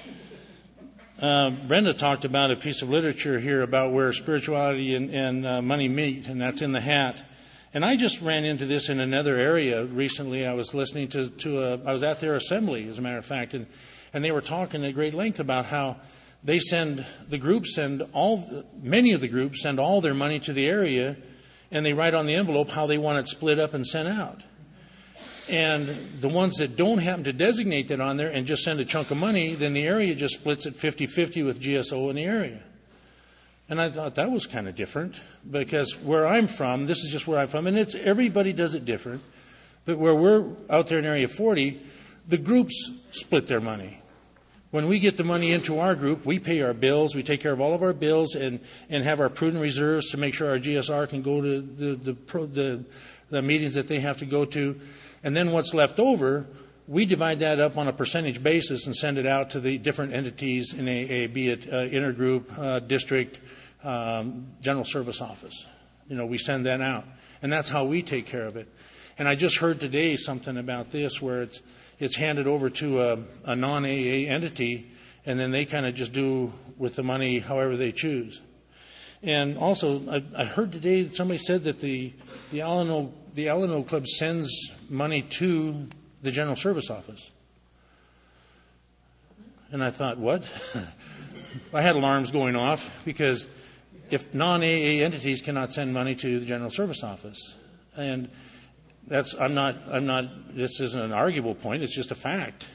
Brenda talked about a piece of literature here about where spirituality and money meet, and that's in the hat. And I just ran into this in another area recently. I was listening I was at their assembly, as a matter of fact, and they were talking at great length about how many of the groups send all their money to the area, and they write on the envelope how they want it split up and sent out. And the ones that don't happen to designate that on there and just send a chunk of money, then the area just splits it 50-50 with GSO in the area. And I thought that was kind of different, because where I'm from, this is just where I'm from, and it's everybody does it different. But where we're out there in Area 40, the groups split their money. When we get the money into our group, we pay our bills, we take care of all of our bills, and have our prudent reserves to make sure our GSR can go to the meetings that they have to go to. And then what's left over, we divide that up on a percentage basis and send it out to the different entities in AA, be it intergroup, district, general service office. We send that out. And that's how we take care of it. And I just heard today something about this where it's handed over to a non-AA entity, and then they kind of just do with the money however they choose. And also, I heard today that somebody said that the Alano Club sends money to the General Service Office. And I thought, what? I had alarms going off, because if non-AA entities cannot send money to the General Service Office, and I'm not. This isn't an arguable point. It's just a fact.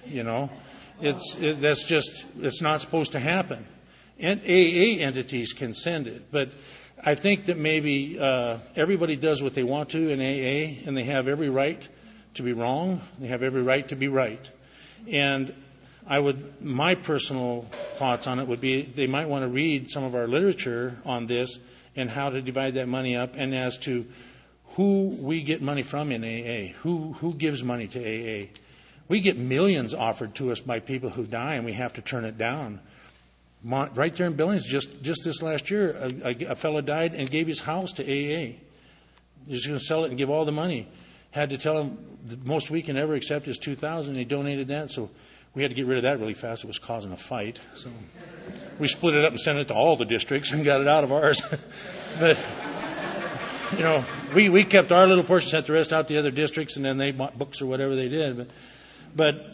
It's not supposed to happen. And AA entities can send it, but I think that maybe everybody does what they want to in AA, and they have every right to be wrong. They have every right to be right. And my personal thoughts on it would be they might want to read some of our literature on this and how to divide that money up, and as to who we get money from in AA, who gives money to AA. We get millions offered to us by people who die, and we have to turn it down. Right there in Billings, just this last year, a fellow died and gave his house to AA. He was going to sell it and give all the money. Had to tell him the most we can ever accept is $2,000. He donated that, so we had to get rid of that really fast. It was causing a fight. So we split it up and sent it to all the districts and got it out of ours. But we kept our little portion, sent the rest out to the other districts, and then they bought books or whatever they did. But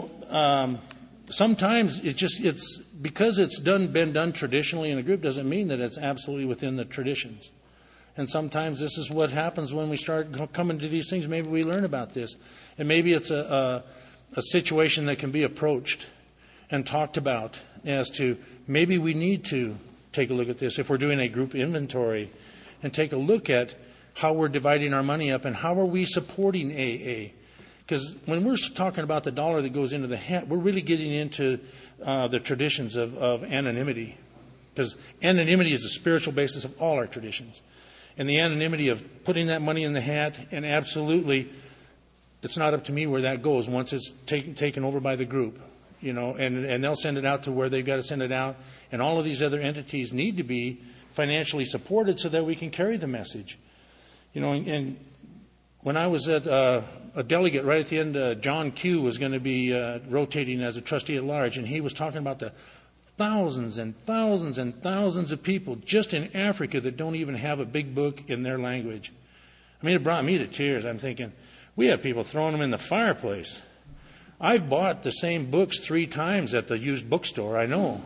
sometimes it's because it's been done traditionally in a group doesn't mean that it's absolutely within the traditions. And sometimes this is what happens when we start coming to these things. Maybe we learn about this, and maybe it's a situation that can be approached and talked about as to maybe we need to take a look at this if we're doing a group inventory, and take a look at how we're dividing our money up and how are we supporting AA. Because when we're talking about the dollar that goes into the hat, we're really getting into the traditions of anonymity. Because anonymity is the spiritual basis of all our traditions. And the anonymity of putting that money in the hat, and absolutely, it's not up to me where that goes once it's taken over by the group. And they'll send it out to where they've got to send it out. And all of these other entities need to be financially supported so that we can carry the message. And when I was at a delegate right at the end, John Q was going to be rotating as a trustee at large, and he was talking about the thousands and thousands and thousands of people just in Africa that don't even have a big book in their language. I mean, it brought me to tears. I'm thinking, we have people throwing them in the fireplace. I've bought the same books 3 times at the used bookstore, I know.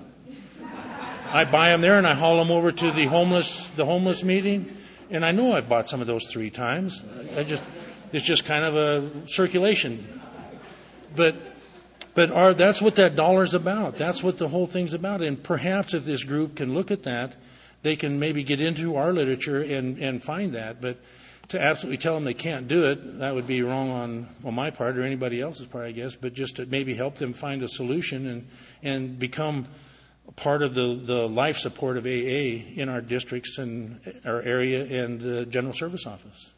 I buy them there and I haul them over to the homeless meeting, and I know I've bought some of those 3 times. It's just kind of a circulation. But that's what that dollar's about. That's what the whole thing's about. And perhaps if this group can look at that, they can maybe get into our literature and find that. But to absolutely tell them they can't do it, that would be wrong on my part or anybody else's part, I guess. But just to maybe help them find a solution and become part of the life support of AA in our districts and our area and the General Service Office.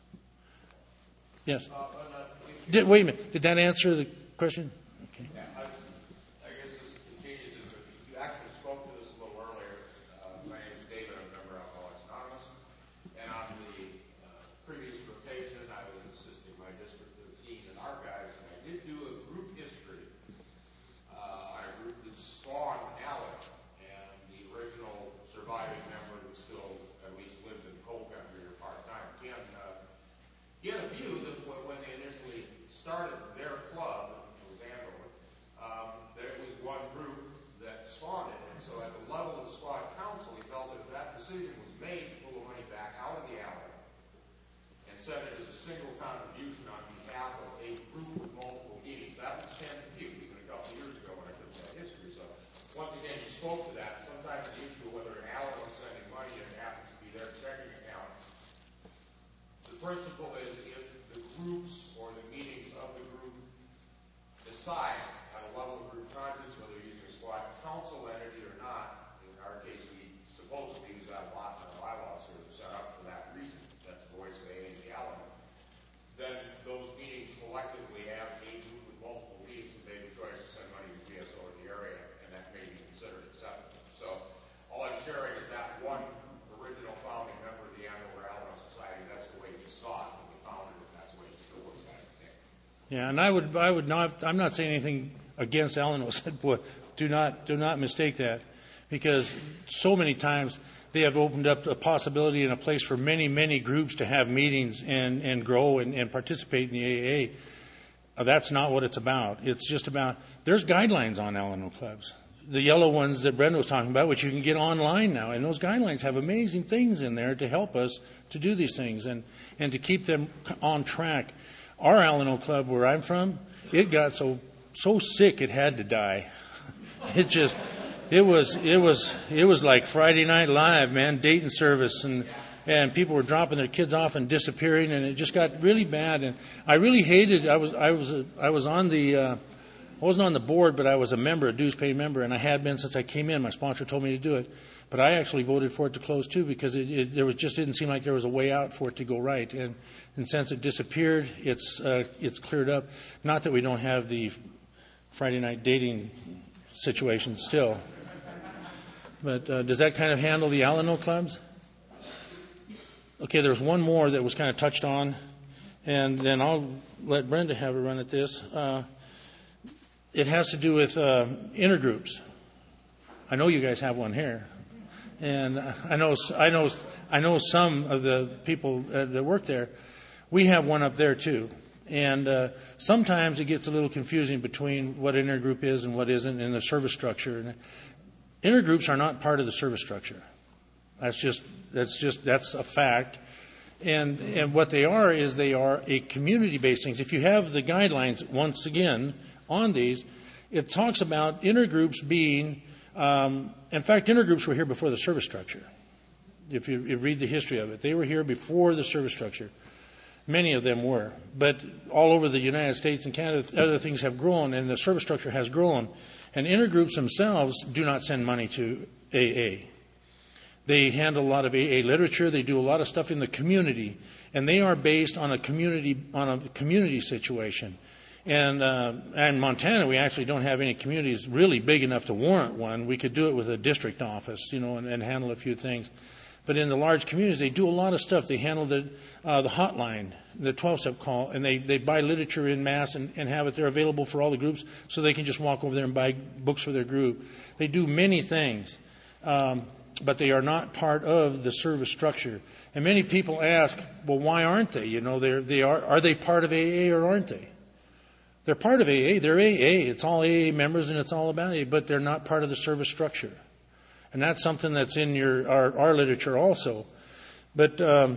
Yes. Wait a minute. Did that answer the question? Okay. Yeah, I guess this continues. You actually spoke to this a little earlier. My name is David. I'm a member of Alcoholics Anonymous. And on the previous rotation, I was assisting my District 13 and archives. And I did do a group history on a group that spawned Alec. And the original surviving member who still at least lived in coal country or part-time, Ken, he had a view that when they initially started their club, it was Andover, that it was one group that spawned it. And so at the level of the squad council, he felt that if that decision was made to pull the money back out of the alley and set it as a single contribution on behalf of a group with multiple meetings, that was Ken's view even a couple of years ago when I took that history. So once again, he spoke to that. Sometimes the issue of whether an alley was sending money principle is if the groups or the meetings of the group decide at a level of group conscience whether you're using a squad council entity or not, in our case we supposedly use that a lot in our bylaws here, they're set up for that reason. That's the voice of AA and the Alamo. Then those meetings collectively as a group with multiple meetings and make a choice to send money to GSO or the area, and that may be considered acceptable. So all I'm sharing is that one original founding member of the Andover Alamo Society, that's the way he saw it when we founded it, and that's the way he still looks at it. Yeah, and I would not. I'm not saying anything against Alano. Boy, do not mistake that, because so many times they have opened up a possibility and a place for many groups to have meetings and grow and participate in the AA. That's not what it's about. It's just about, there's guidelines on Alano clubs. The yellow ones that Brenda was talking about, which you can get online now, and those guidelines have amazing things in there to help us to do these things and to keep them on track. Our Alano club, where I'm from, it got so sick it had to die. It was like Friday Night Live, man, Dayton service, and people were dropping their kids off and disappearing, and it just got really bad. And I really hated. I was on the. I wasn't on the board, but I was a member, a dues-paying member, and I had been since I came in. My sponsor told me to do it, but I actually voted for it to close too, because just didn't seem like there was a way out for it to go right. And since it disappeared, it's cleared up. Not that we don't have the Friday night dating situation still. But does that kind of handle the Alano clubs? Okay, there's one more that was kind of touched on, and then I'll let Brenda have a run at this. It has to do with intergroups. I know you guys have one here, and I know some of the people that work there. We have one up there too. And sometimes it gets a little confusing between what an intergroup is and what isn't in the service structure. And intergroups are not part of the service structure. That's a fact. And what they are is they are a community-based things. If you have the guidelines, once again, on these, it talks about intergroups being, in fact, intergroups were here before the service structure. If you read the history of it, they were here before the service structure. Many of them were. But all over the United States and Canada, other things have grown, and the service structure has grown. And intergroups themselves do not send money to AA. They handle a lot of AA literature. They do a lot of stuff in the community, and they are based on a community situation. And in Montana, we actually don't have any communities really big enough to warrant one. We could do it with a district office, and handle a few things. But in the large communities, they do a lot of stuff. They handle the hotline, the 12-step call, and they buy literature in mass and have it there available for all the groups, so they can just walk over there and buy books for their group. They do many things, but they are not part of the service structure. And many people ask, well, why aren't they? Are they part of AA or aren't they? They're part of AA. They're AA. It's all AA members and it's all about AA, but they're not part of the service structure. And that's something that's in our literature also. But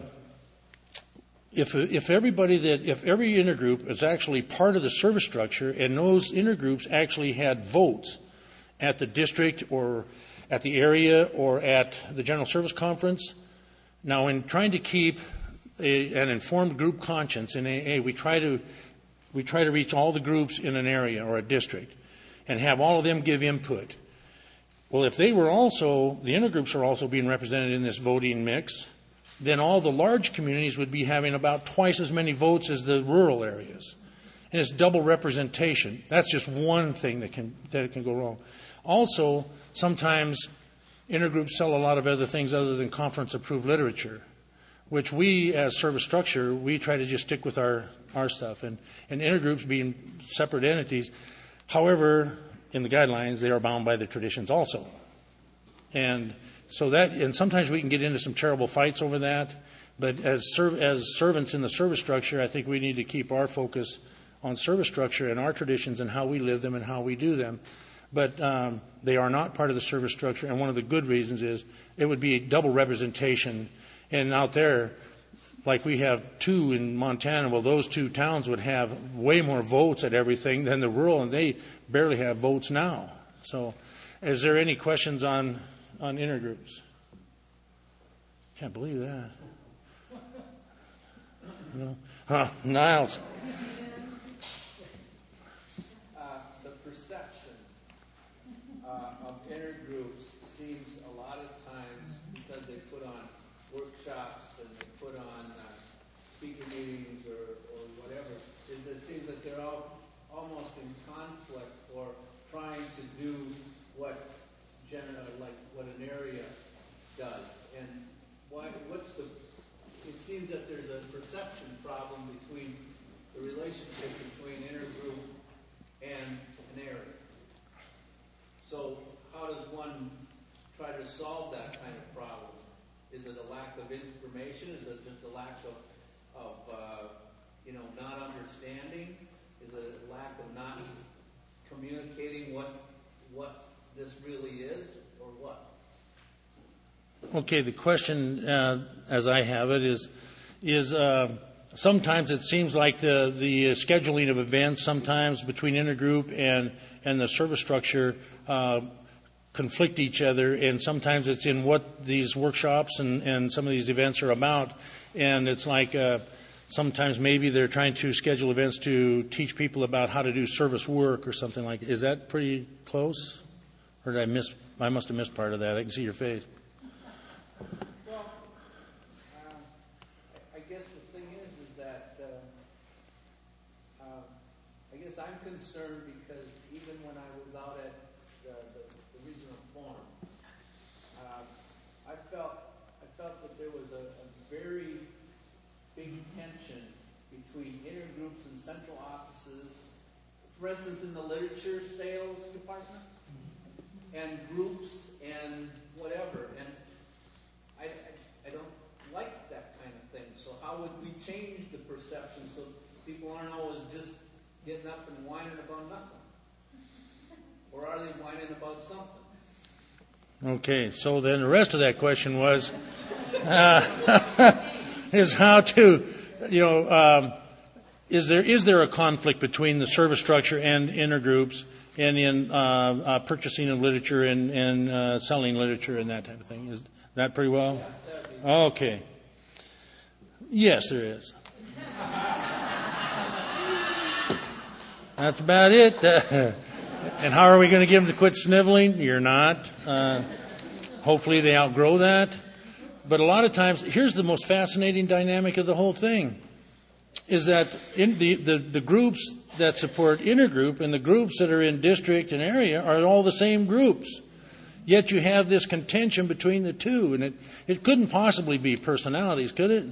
if every intergroup is actually part of the service structure, and those intergroups actually had votes at the district or at the area or at the General Service Conference, now in trying to keep an informed group conscience in AA, we try to reach all the groups in an area or a district and have all of them give input. Well, if the intergroups are also being represented in this voting mix, then all the large communities would be having about twice as many votes as the rural areas. And it's double representation. That's just one thing that can go wrong. Also, sometimes intergroups sell a lot of other things other than conference-approved literature, which we, as service structure, we try to just stick with our stuff. And intergroups being separate entities, however, in the guidelines, they are bound by the traditions also. And sometimes we can get into some terrible fights over that. But as servants in the service structure, I think we need to keep our focus on service structure and our traditions and how we live them and how we do them. But they are not part of the service structure. And one of the good reasons is it would be a double representation. And out there, like we have two in Montana, well, those two towns would have way more votes at everything than the rural, and they barely have votes now. So is there any questions on intergroups? Can't believe that. Niles. The perception of intergroups seems a lot of times, because they put on workshops and they put on speaker meetings or whatever, is it seems that they're all almost in conflict or trying to do what an area does. And it seems that there's a perception problem between the relationship between intergroup and an area. So how does one try to solve that kind of problem? Is it a lack of information? Is it just a lack of not understanding? Is it a lack of not communicating what this really is, or what? Okay, the question, as I have it, is sometimes it seems like the scheduling of events, sometimes between intergroup and the service structure, conflict each other, and sometimes it's in what these workshops and some of these events are about, and it's like sometimes maybe they're trying to schedule events to teach people about how to do service work or something like that. Is that pretty close? Or did I must have missed part of that. I can see your face. Well, I guess the thing is that I guess I'm concerned because even when I was out at the regional forum, I felt that there was a very big tension between intergroups and central offices. For instance, in the literature sales department, and groups and whatever, and I don't like that kind of thing. So how would we change the perception so people aren't always just getting up and whining about nothing? Or are they whining about something? Okay, so then the rest of that question was, is how to, is there a conflict between the service structure and intergroups and in purchasing of literature and selling literature and that type of thing? Is that pretty well? Okay. Yes, there is. That's about it. And how are we going to get them to quit sniveling? You're not. Hopefully they outgrow that. But a lot of times, here's the most fascinating dynamic of the whole thing, is that in the groups that support intergroup and the groups that are in district and area are all the same groups. Yet you have this contention between the two, and it couldn't possibly be personalities, could it?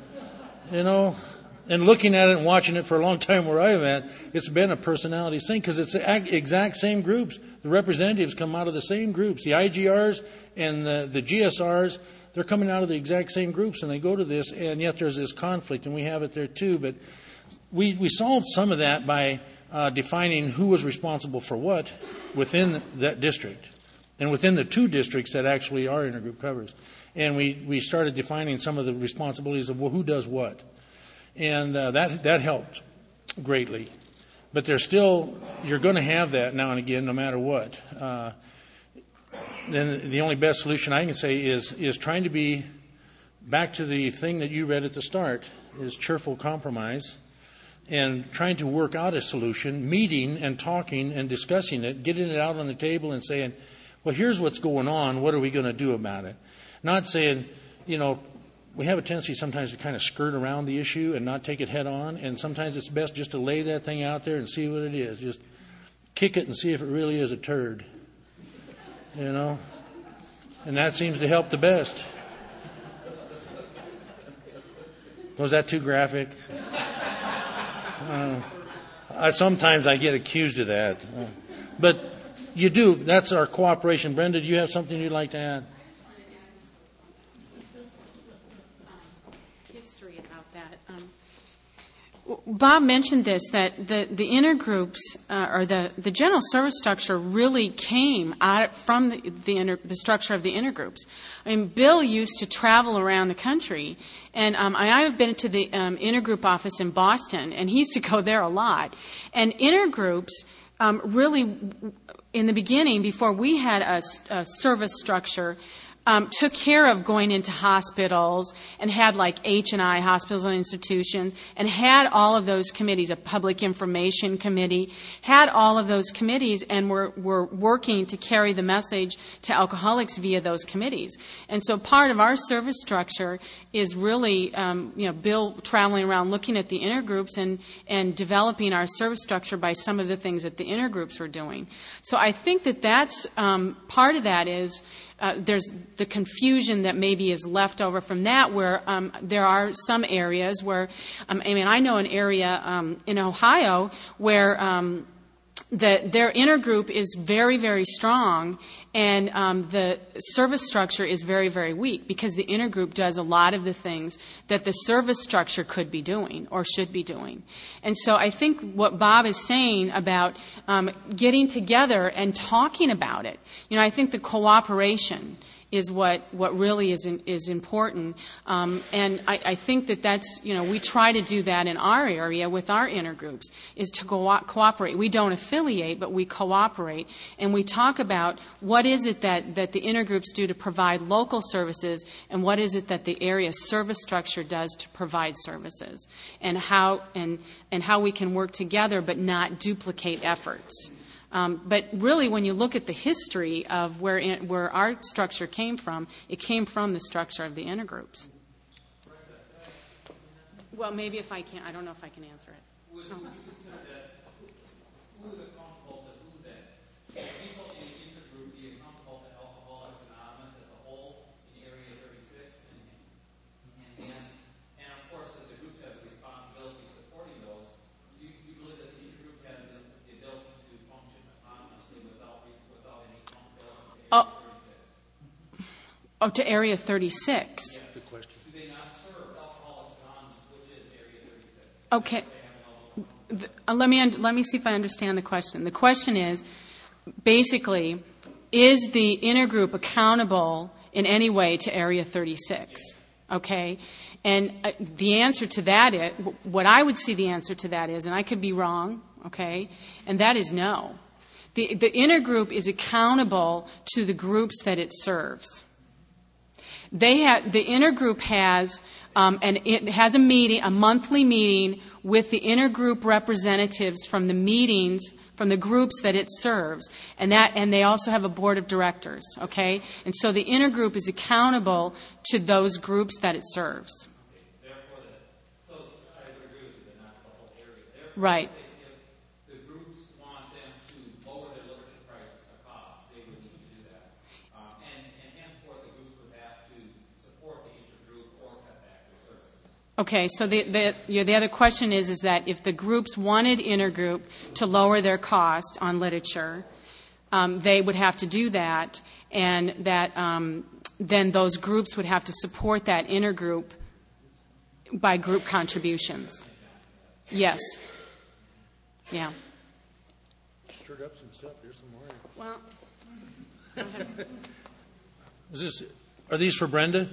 And looking at it and watching it for a long time where I'm at, it's been a personality thing because it's the exact same groups. The representatives come out of the same groups. The IGRs and the GSRs, they're coming out of the exact same groups, and they go to this, and yet there's this conflict, and we have it there too. But we solved some of that by defining who was responsible for what within that district and within the two districts that actually are intergroup covers. And we started defining some of the responsibilities of who does what. And that helped greatly. But there's still, you're going to have that now and again, no matter what. Then the only best solution I can say is trying to be, back to the thing that you read at the start, is cheerful compromise, and trying to work out a solution, meeting and talking and discussing it, getting it out on the table and saying, well, here's what's going on, what are we going to do about it? Not saying, we have a tendency sometimes to kind of skirt around the issue and not take it head on, and sometimes it's best just to lay that thing out there and see what it is. Just kick it and see if it really is a turd. And that seems to help the best. Was that too graphic? Sometimes I get accused of that. But you do. That's our cooperation. Brenda, do you have something you'd like to add? History about that. Bob mentioned this, that the intergroups or the general service structure really came out from the structure of the intergroups. I mean, Bill used to travel around the country, and I've been to the intergroup office in Boston, and he used to go there a lot. And intergroups really, in the beginning, before we had a service structure, took care of going into hospitals and had like H&I, hospitals and institutions, and had all of those committees, a public information committee, had all of those committees and were working to carry the message to alcoholics via those committees. And so part of our service structure is really, Bill traveling around looking at the intergroups and developing our service structure by some of the things that the intergroups were doing. So I think that that's part of that is there's the confusion that maybe is left over from that, where there are some areas where, I know an area in Ohio where their intergroup is very, very strong, and the service structure is very, very weak because the intergroup does a lot of the things that the service structure could be doing or should be doing. And so I think what Bob is saying about getting together and talking about it, I think the cooperation is what really is important. And I think that's, we try to do that in our area with our intergroups, is to cooperate. We don't affiliate, but we cooperate. And we talk about what is it that the intergroups do to provide local services, and what is it that the area service structure does to provide services, and how we can work together but not duplicate efforts. But really, when you look at the history of where our structure came from, it came from the structure of the intergroups. Well, maybe if I can, I don't know if I can answer it. Would you consider that who is accountable to who then? So people in the intergroup be accountable to Alcoholics Anonymous as a whole in Area 36, and of course, that the groups have a responsibility supporting those. Do you believe that the intergroup has the ability to function autonomously without any accountability to Area 36? To Area 36. Yes. Good question. Do they not serve Alcoholics Anonymous, which is Area 36? Okay. Let me see if I understand the question. The question is, basically, is the intergroup accountable in any way to Area 36? Okay? And the answer to that is, what I would see the answer to that is, and I could be wrong, okay, and that is no. The intergroup is accountable to the groups that it serves. The intergroup has it has a meeting, a monthly meeting with the intergroup representatives from the meetings, from the groups that it serves, and they also have a board of directors. Okay, and so the intergroup is accountable to those groups that it serves. Therefore, so I would agree with you, but not the whole area. Therefore, Right. if the groups want them to lower their literature prices or costs, they would need to do that. And henceforth, the groups would have to support the intergroup or cut back their services. Okay, so the other question is that if the groups wanted intergroup to lower their cost on literature, they would have to do that, and that then those groups would have to support that intergroup by group contributions. Yes. Yeah. Stirred up some stuff. Here's some more. Well, go ahead. Are these for Brenda?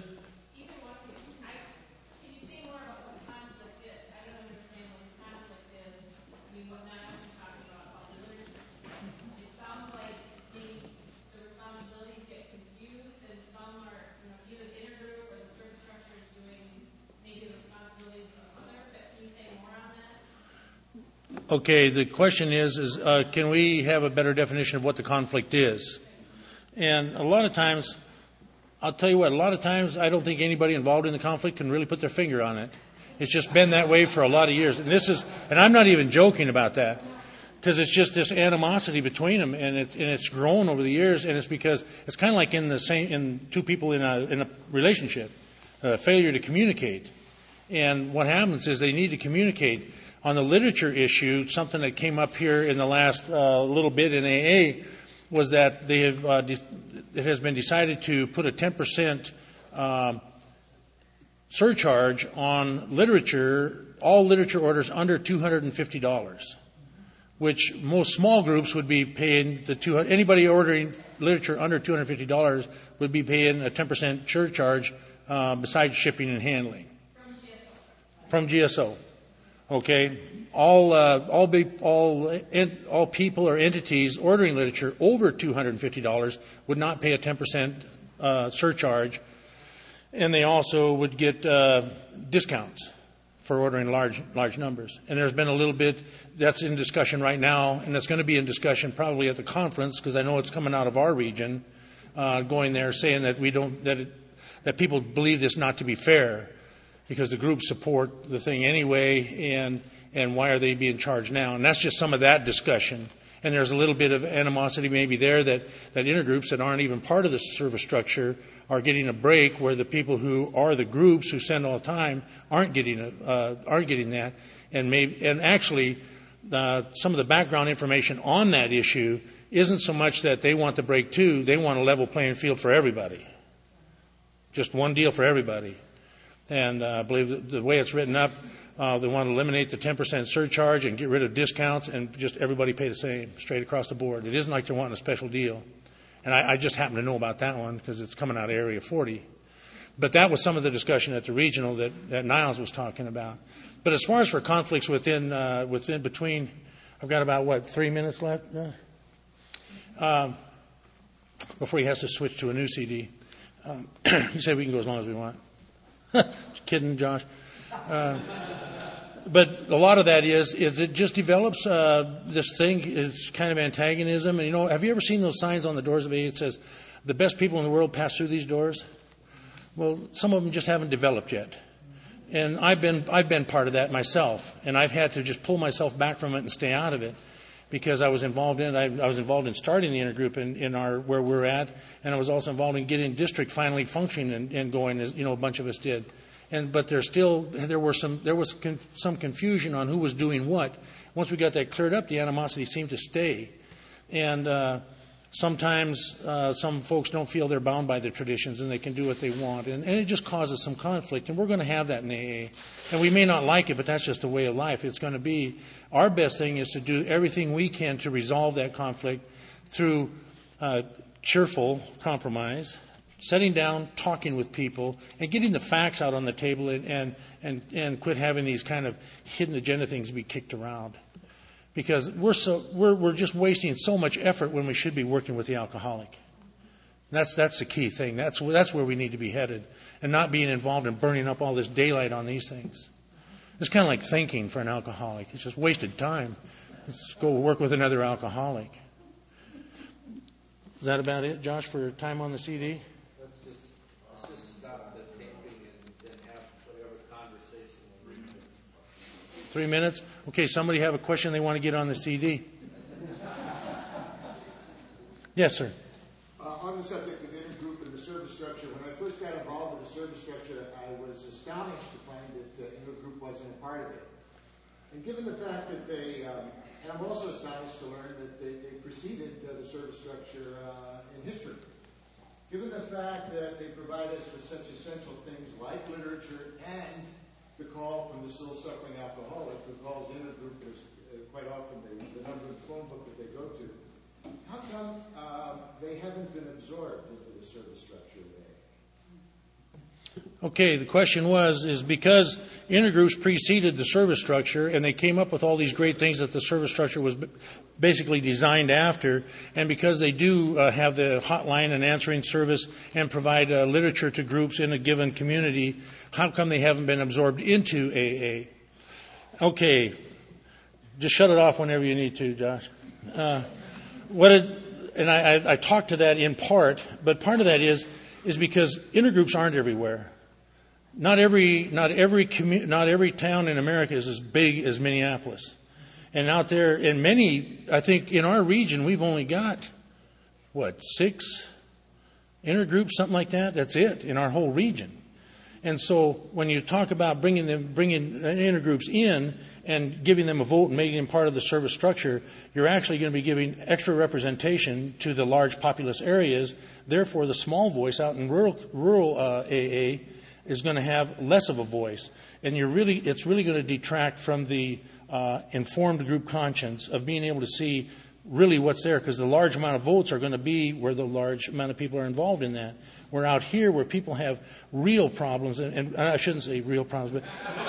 Okay, the question is can we have a better definition of what the conflict is? And a lot of times, I'll tell you what, a lot of times I don't think anybody involved in the conflict can really put their finger on it. It's just been that way for a lot of years. And I'm not even joking about that, because it's just this animosity between them, and it's grown over the years, and it's because it's kind of like in two people in a relationship, failure to communicate. And what happens is they need to communicate. On the literature issue, something that came up here in the last little bit in AA was that it has been decided to put a 10% surcharge on literature, all literature orders under $250, which most small groups would be paying anybody ordering literature under $250 would be paying a 10% surcharge besides shipping and handling. From GSO. Okay, all people or entities ordering literature over $250 would not pay a 10% surcharge, and they also would get discounts for ordering large numbers. And there's been a little bit that's in discussion right now, and it's going to be in discussion probably at the conference, because I know it's coming out of our region, going there saying that that people believe this not to be fair, because the groups support the thing anyway, and why are they being charged now? And that's just some of that discussion. And there's a little bit of animosity maybe there that intergroups that aren't even part of the service structure are getting a break, where the people who are the groups who send all the time aren't getting that. And actually, some of the background information on that issue isn't so much that they want the break too. They want a level playing field for everybody. Just one deal for everybody. And I believe the way it's written up, they want to eliminate the 10% surcharge and get rid of discounts and just everybody pay the same straight across the board. It isn't like they're wanting a special deal. And I just happen to know about that one because it's coming out of Area 40. But that was some of the discussion at the regional that Niles was talking about. But as far as for conflicts within between, I've got about, 3 minutes left? Before he has to switch to a new CD. He said we can go as long as we want. Just kidding, Josh. But a lot of that is it just develops this thing is kind of antagonism. And have you ever seen those signs on the doors of AA? It says, "The best people in the world pass through these doors." Well, some of them just haven't developed yet. And I've been part of that myself, and I've had to just pull myself back from it and stay out of it, because I was involved in it. I was involved in starting the intergroup in our where we're at, and I was also involved in getting district finally functioning and going, as a bunch of us did. But there was some confusion on who was doing what. Once we got that cleared up, the animosity seemed to stay, and sometimes some folks don't feel they're bound by the traditions and they can do what they want, and it just causes some conflict. And we're going to have that in AA, and we may not like it, but that's just the way of life. It's going to be. Our best thing is to do everything we can to resolve that conflict through cheerful compromise, sitting down, talking with people, and getting the facts out on the table, and quit having these kind of hidden agenda things be kicked around. Because we're just wasting so much effort when we should be working with the alcoholic. That's the key thing. That's where we need to be headed, and not being involved in burning up all this daylight on these things. It's kind of like thinking for an alcoholic. It's just wasted time. Let's go work with another alcoholic. Is that about it, Josh, for time on the CD? Let's just stop the taping and have whatever conversation in 3 minutes. 3 minutes? Okay, somebody have a question they want to get on the CD? Yes, sir. On the subject of intergroup and the service structure, when I first got involved with the service structure, I was astonished to find that intergroup wasn't a part of it. And given the fact that and I'm also astonished to learn that they preceded the service structure in history. Given the fact that they provide us with such essential things like literature and the call from the still suffering alcoholic who calls intergroup is quite often the number of the phone book that they go to, how come they haven't been absorbed into the service structure today? Okay, the question is because intergroups preceded the service structure, and they came up with all these great things that the service structure was basically designed after, and because they do have the hotline and answering service and provide literature to groups in a given community, how come they haven't been absorbed into AA? Okay, just shut it off whenever you need to, Josh. I talked to that in part, but part of that is because intergroups aren't everywhere. Not every town in America is as big as Minneapolis. And out there, in many, I think in our region, we've only got, 6 intergroups, something like that? That's it in our whole region. And so when you talk about bringing intergroups in and giving them a vote and making them part of the service structure, you're actually going to be giving extra representation to the large populous areas. Therefore, the small voice out in rural AA is going to have less of a voice. And it's really going to detract from the informed group conscience of being able to see really what's there, because the large amount of votes are going to be where the large amount of people are involved in that. We're out here where people have real problems, and I shouldn't say real problems,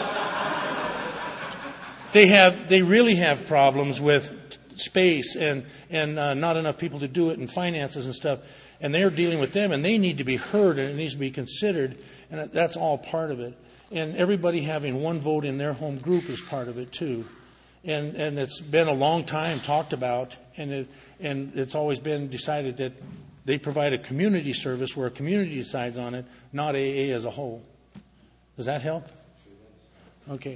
but they really have problems with space and not enough people to do it, and finances and stuff. And they're dealing with them, and they need to be heard, and it needs to be considered, and that's all part of it. And everybody having one vote in their home group is part of it too. And it's been a long time talked about, and it's always been decided that they provide a community service where a community decides on it, not AA as a whole. Does that help? Okay.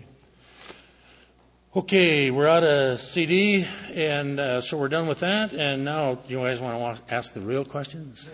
Okay, we're out of CD, and so we're done with that. And now, do you guys want to ask the real questions?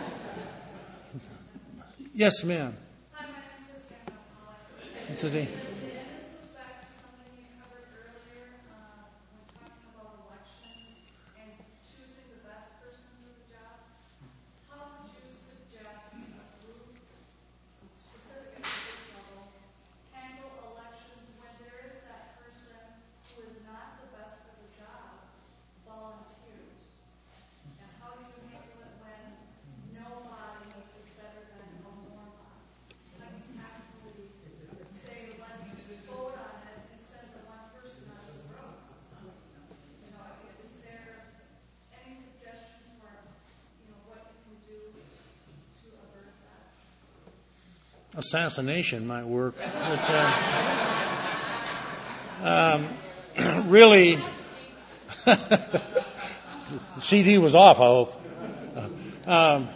Yes, ma'am. Hi, my name is Susanna. It's a day. And this goes back to something you covered earlier when talking about elections and choosing the best person for the job. How would you suggest a group, specific at the group level, handle elections when there is that person who is not the best for the job, volunteers? And how do you handle it when nobody is better than a moron? How do you tactfully say, let's vote on it instead of the one person on the road? You know, is there any suggestions for, what you can do to avert that? Assassination might work. But, really, CD was off, I hope.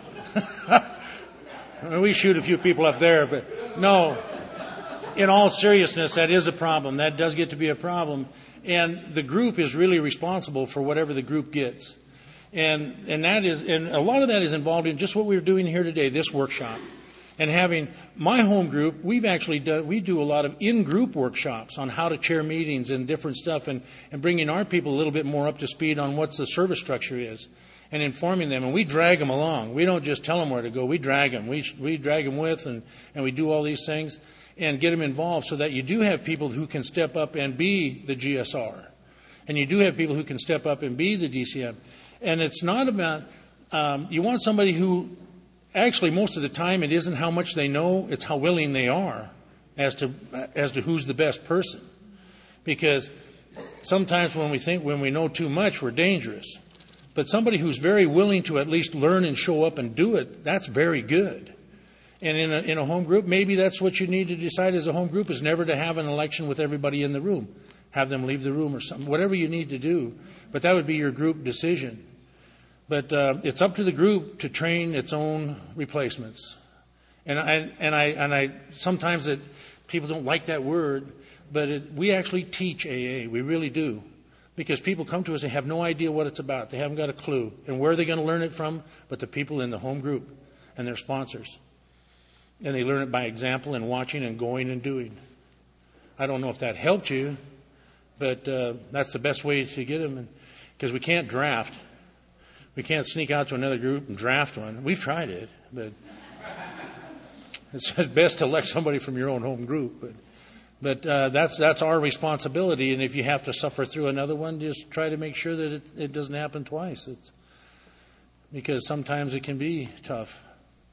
We shoot a few people up there, but no, in all seriousness, that is a problem. That does get to be a problem. And the group is really responsible for whatever the group gets. And a lot of that is involved in just what we're doing here today, this workshop. And having my home group, we do a lot of in-group workshops on how to chair meetings and different stuff, and bringing our people a little bit more up to speed on what the service structure is, and informing them. And we drag them along. We don't just tell them where to go. We drag them. We drag them with, and we do all these things and get them involved so that you do have people who can step up and be the GSR, and you do have people who can step up and be the DCM. And it's not about you want somebody who. Actually, most of the time, it isn't how much they know; it's how willing they are as to who's the best person. Because sometimes when we know too much, we're dangerous. But somebody who's very willing to at least learn and show up and do it, that's very good. And in a home group, maybe that's what you need to decide as a home group, is never to have an election with everybody in the room. Have them leave the room or something, whatever you need to do. But that would be your group decision. But it's up to the group to train its own replacements. And I sometimes people don't like that word, but we actually teach AA. We really do. Because people come to us and have no idea what it's about. They haven't got a clue. And where are they going to learn it from? But the people in the home group and their sponsors. And they learn it by example and watching and going and doing. I don't know if that helped you, but that's the best way to get them. Because we can't draft. We can't sneak out to another group and draft one. We've tried it, but it's best to elect somebody from your own home group. But that's our responsibility, and if you have to suffer through another one, just try to make sure that it doesn't happen twice. Because sometimes it can be tough.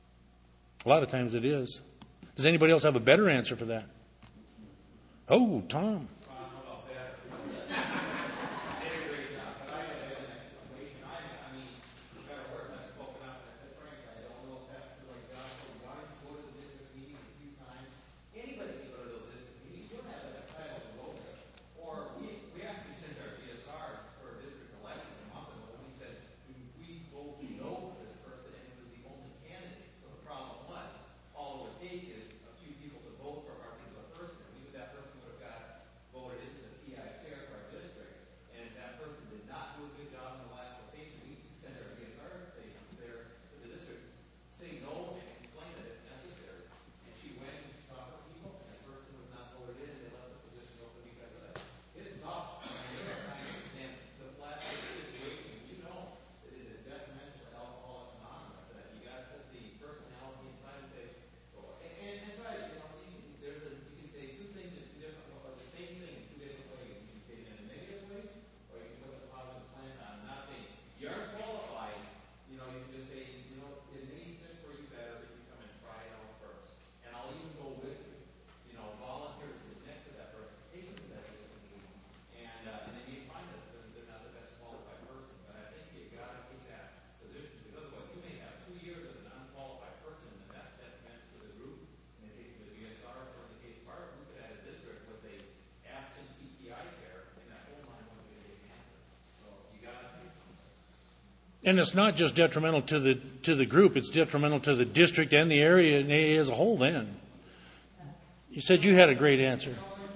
A lot of times it is. Does anybody else have a better answer for that? Oh, Tom. And it's not just detrimental to the group, it's detrimental to the district and the area and AA as a whole then. You said you had a great answer.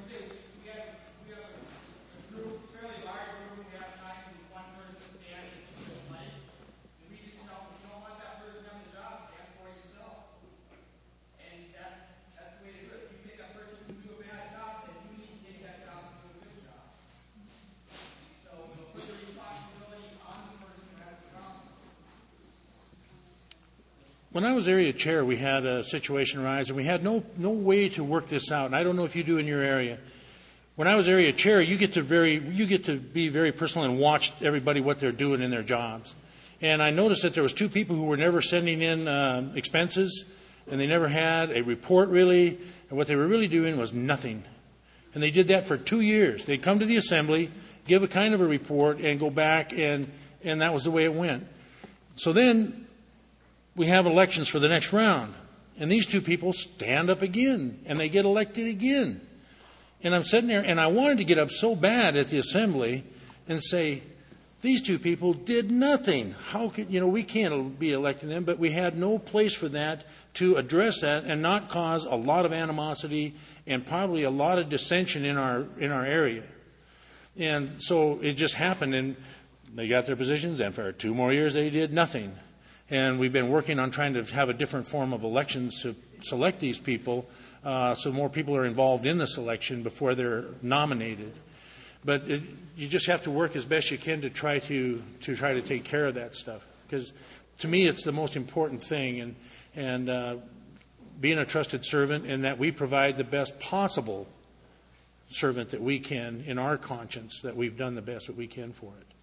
When I was area chair, we had a situation arise, and we had no way to work this out. And I don't know if you do in your area. When I was area chair, you get to be very personal and watch everybody what they're doing in their jobs. And I noticed that there was two people who were never sending in expenses, and they never had a report really. And what they were really doing was nothing. And they did that for 2 years. They'd come to the assembly, give a kind of a report, and go back, and that was the way it went. So then we have elections for the next round. And these two people stand up again, and they get elected again. And I'm sitting there, and I wanted to get up so bad at the assembly and say, these two people did nothing. How could, we can't be electing them, but we had no place for that to address that and not cause a lot of animosity and probably a lot of dissension in our area. And so it just happened, and they got their positions, and for 2 more years they did nothing. And we've been working on trying to have a different form of elections to select these people so more people are involved in the selection before they're nominated. But you just have to work as best you can to try to take care of that stuff. Because to me, it's the most important thing. And being a trusted servant, and that we provide the best possible servant that we can in our conscience, that we've done the best that we can for it.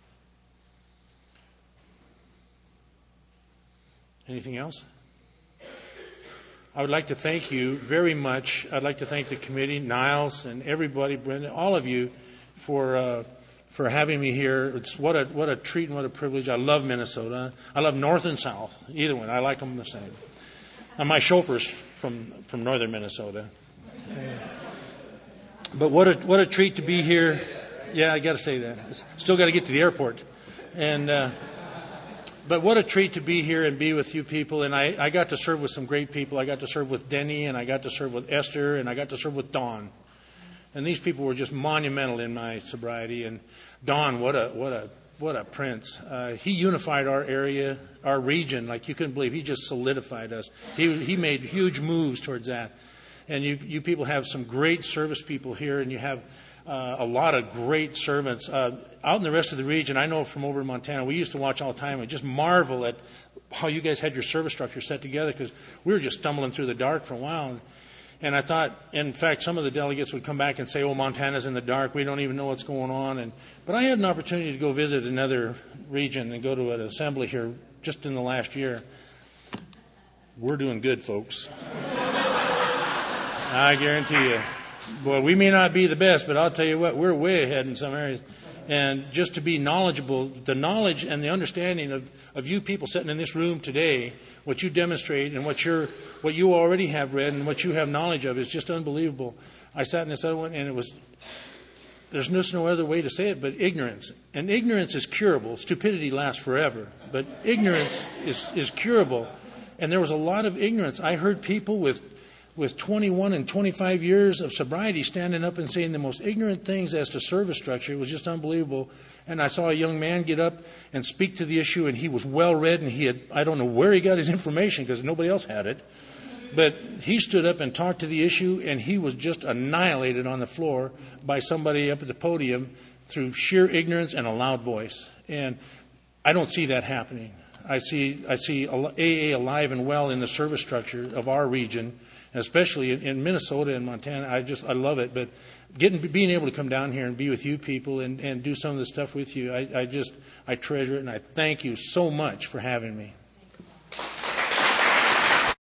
Anything else? I would like to thank you very much. I'd like to thank the committee, Niles, and everybody, Brenda, all of you, for having me here. It's what a treat and what a privilege. I love Minnesota. I love North and South, either one. I like them the same. And my chauffeur's from northern Minnesota. But what a treat to be here. Yeah, I got to say that. Still got to get to the airport, But what a treat to be here and be with you people. And I got to serve with some great people. I got to serve with Denny, and I got to serve with Esther, and I got to serve with Don. And these people were just monumental in my sobriety. And Don, what a prince. He unified our area, our region, like you couldn't believe. He just solidified us. He made huge moves towards that. And you people have some great service people here, and you have a lot of great servants. Out in the rest of the region, I know from over in Montana, we used to watch all the time and just marvel at how you guys had your service structure set together, because we were just stumbling through the dark for a while. And I thought, in fact, some of the delegates would come back and say, oh, Montana's in the dark, we don't even know what's going on. But I had an opportunity to go visit another region and go to an assembly here just in the last year. We're doing good, folks. I guarantee you. Boy, we may not be the best, but I'll tell you what, we're way ahead in some areas. And just to be knowledgeable, the knowledge and the understanding of you people sitting in this room today, what you demonstrate and what you already have read and what you have knowledge of is just unbelievable. I sat in this other one, and there's just no other way to say it but ignorance. And ignorance is curable. Stupidity lasts forever. But ignorance is curable. And there was a lot of ignorance. I heard people with 21 and 25 years of sobriety standing up and saying the most ignorant things as to service structure. It was just unbelievable. And I saw a young man get up and speak to the issue, and he was well read, and I don't know where he got his information because nobody else had it. But he stood up and talked to the issue, and he was just annihilated on the floor by somebody up at the podium through sheer ignorance and a loud voice. And I don't see that happening. I see AA alive and well in the service structure of our region, especially in Minnesota and Montana. I love it. But being able to come down here and be with you people and do some of the stuff with you, I treasure it, and I thank you so much for having me.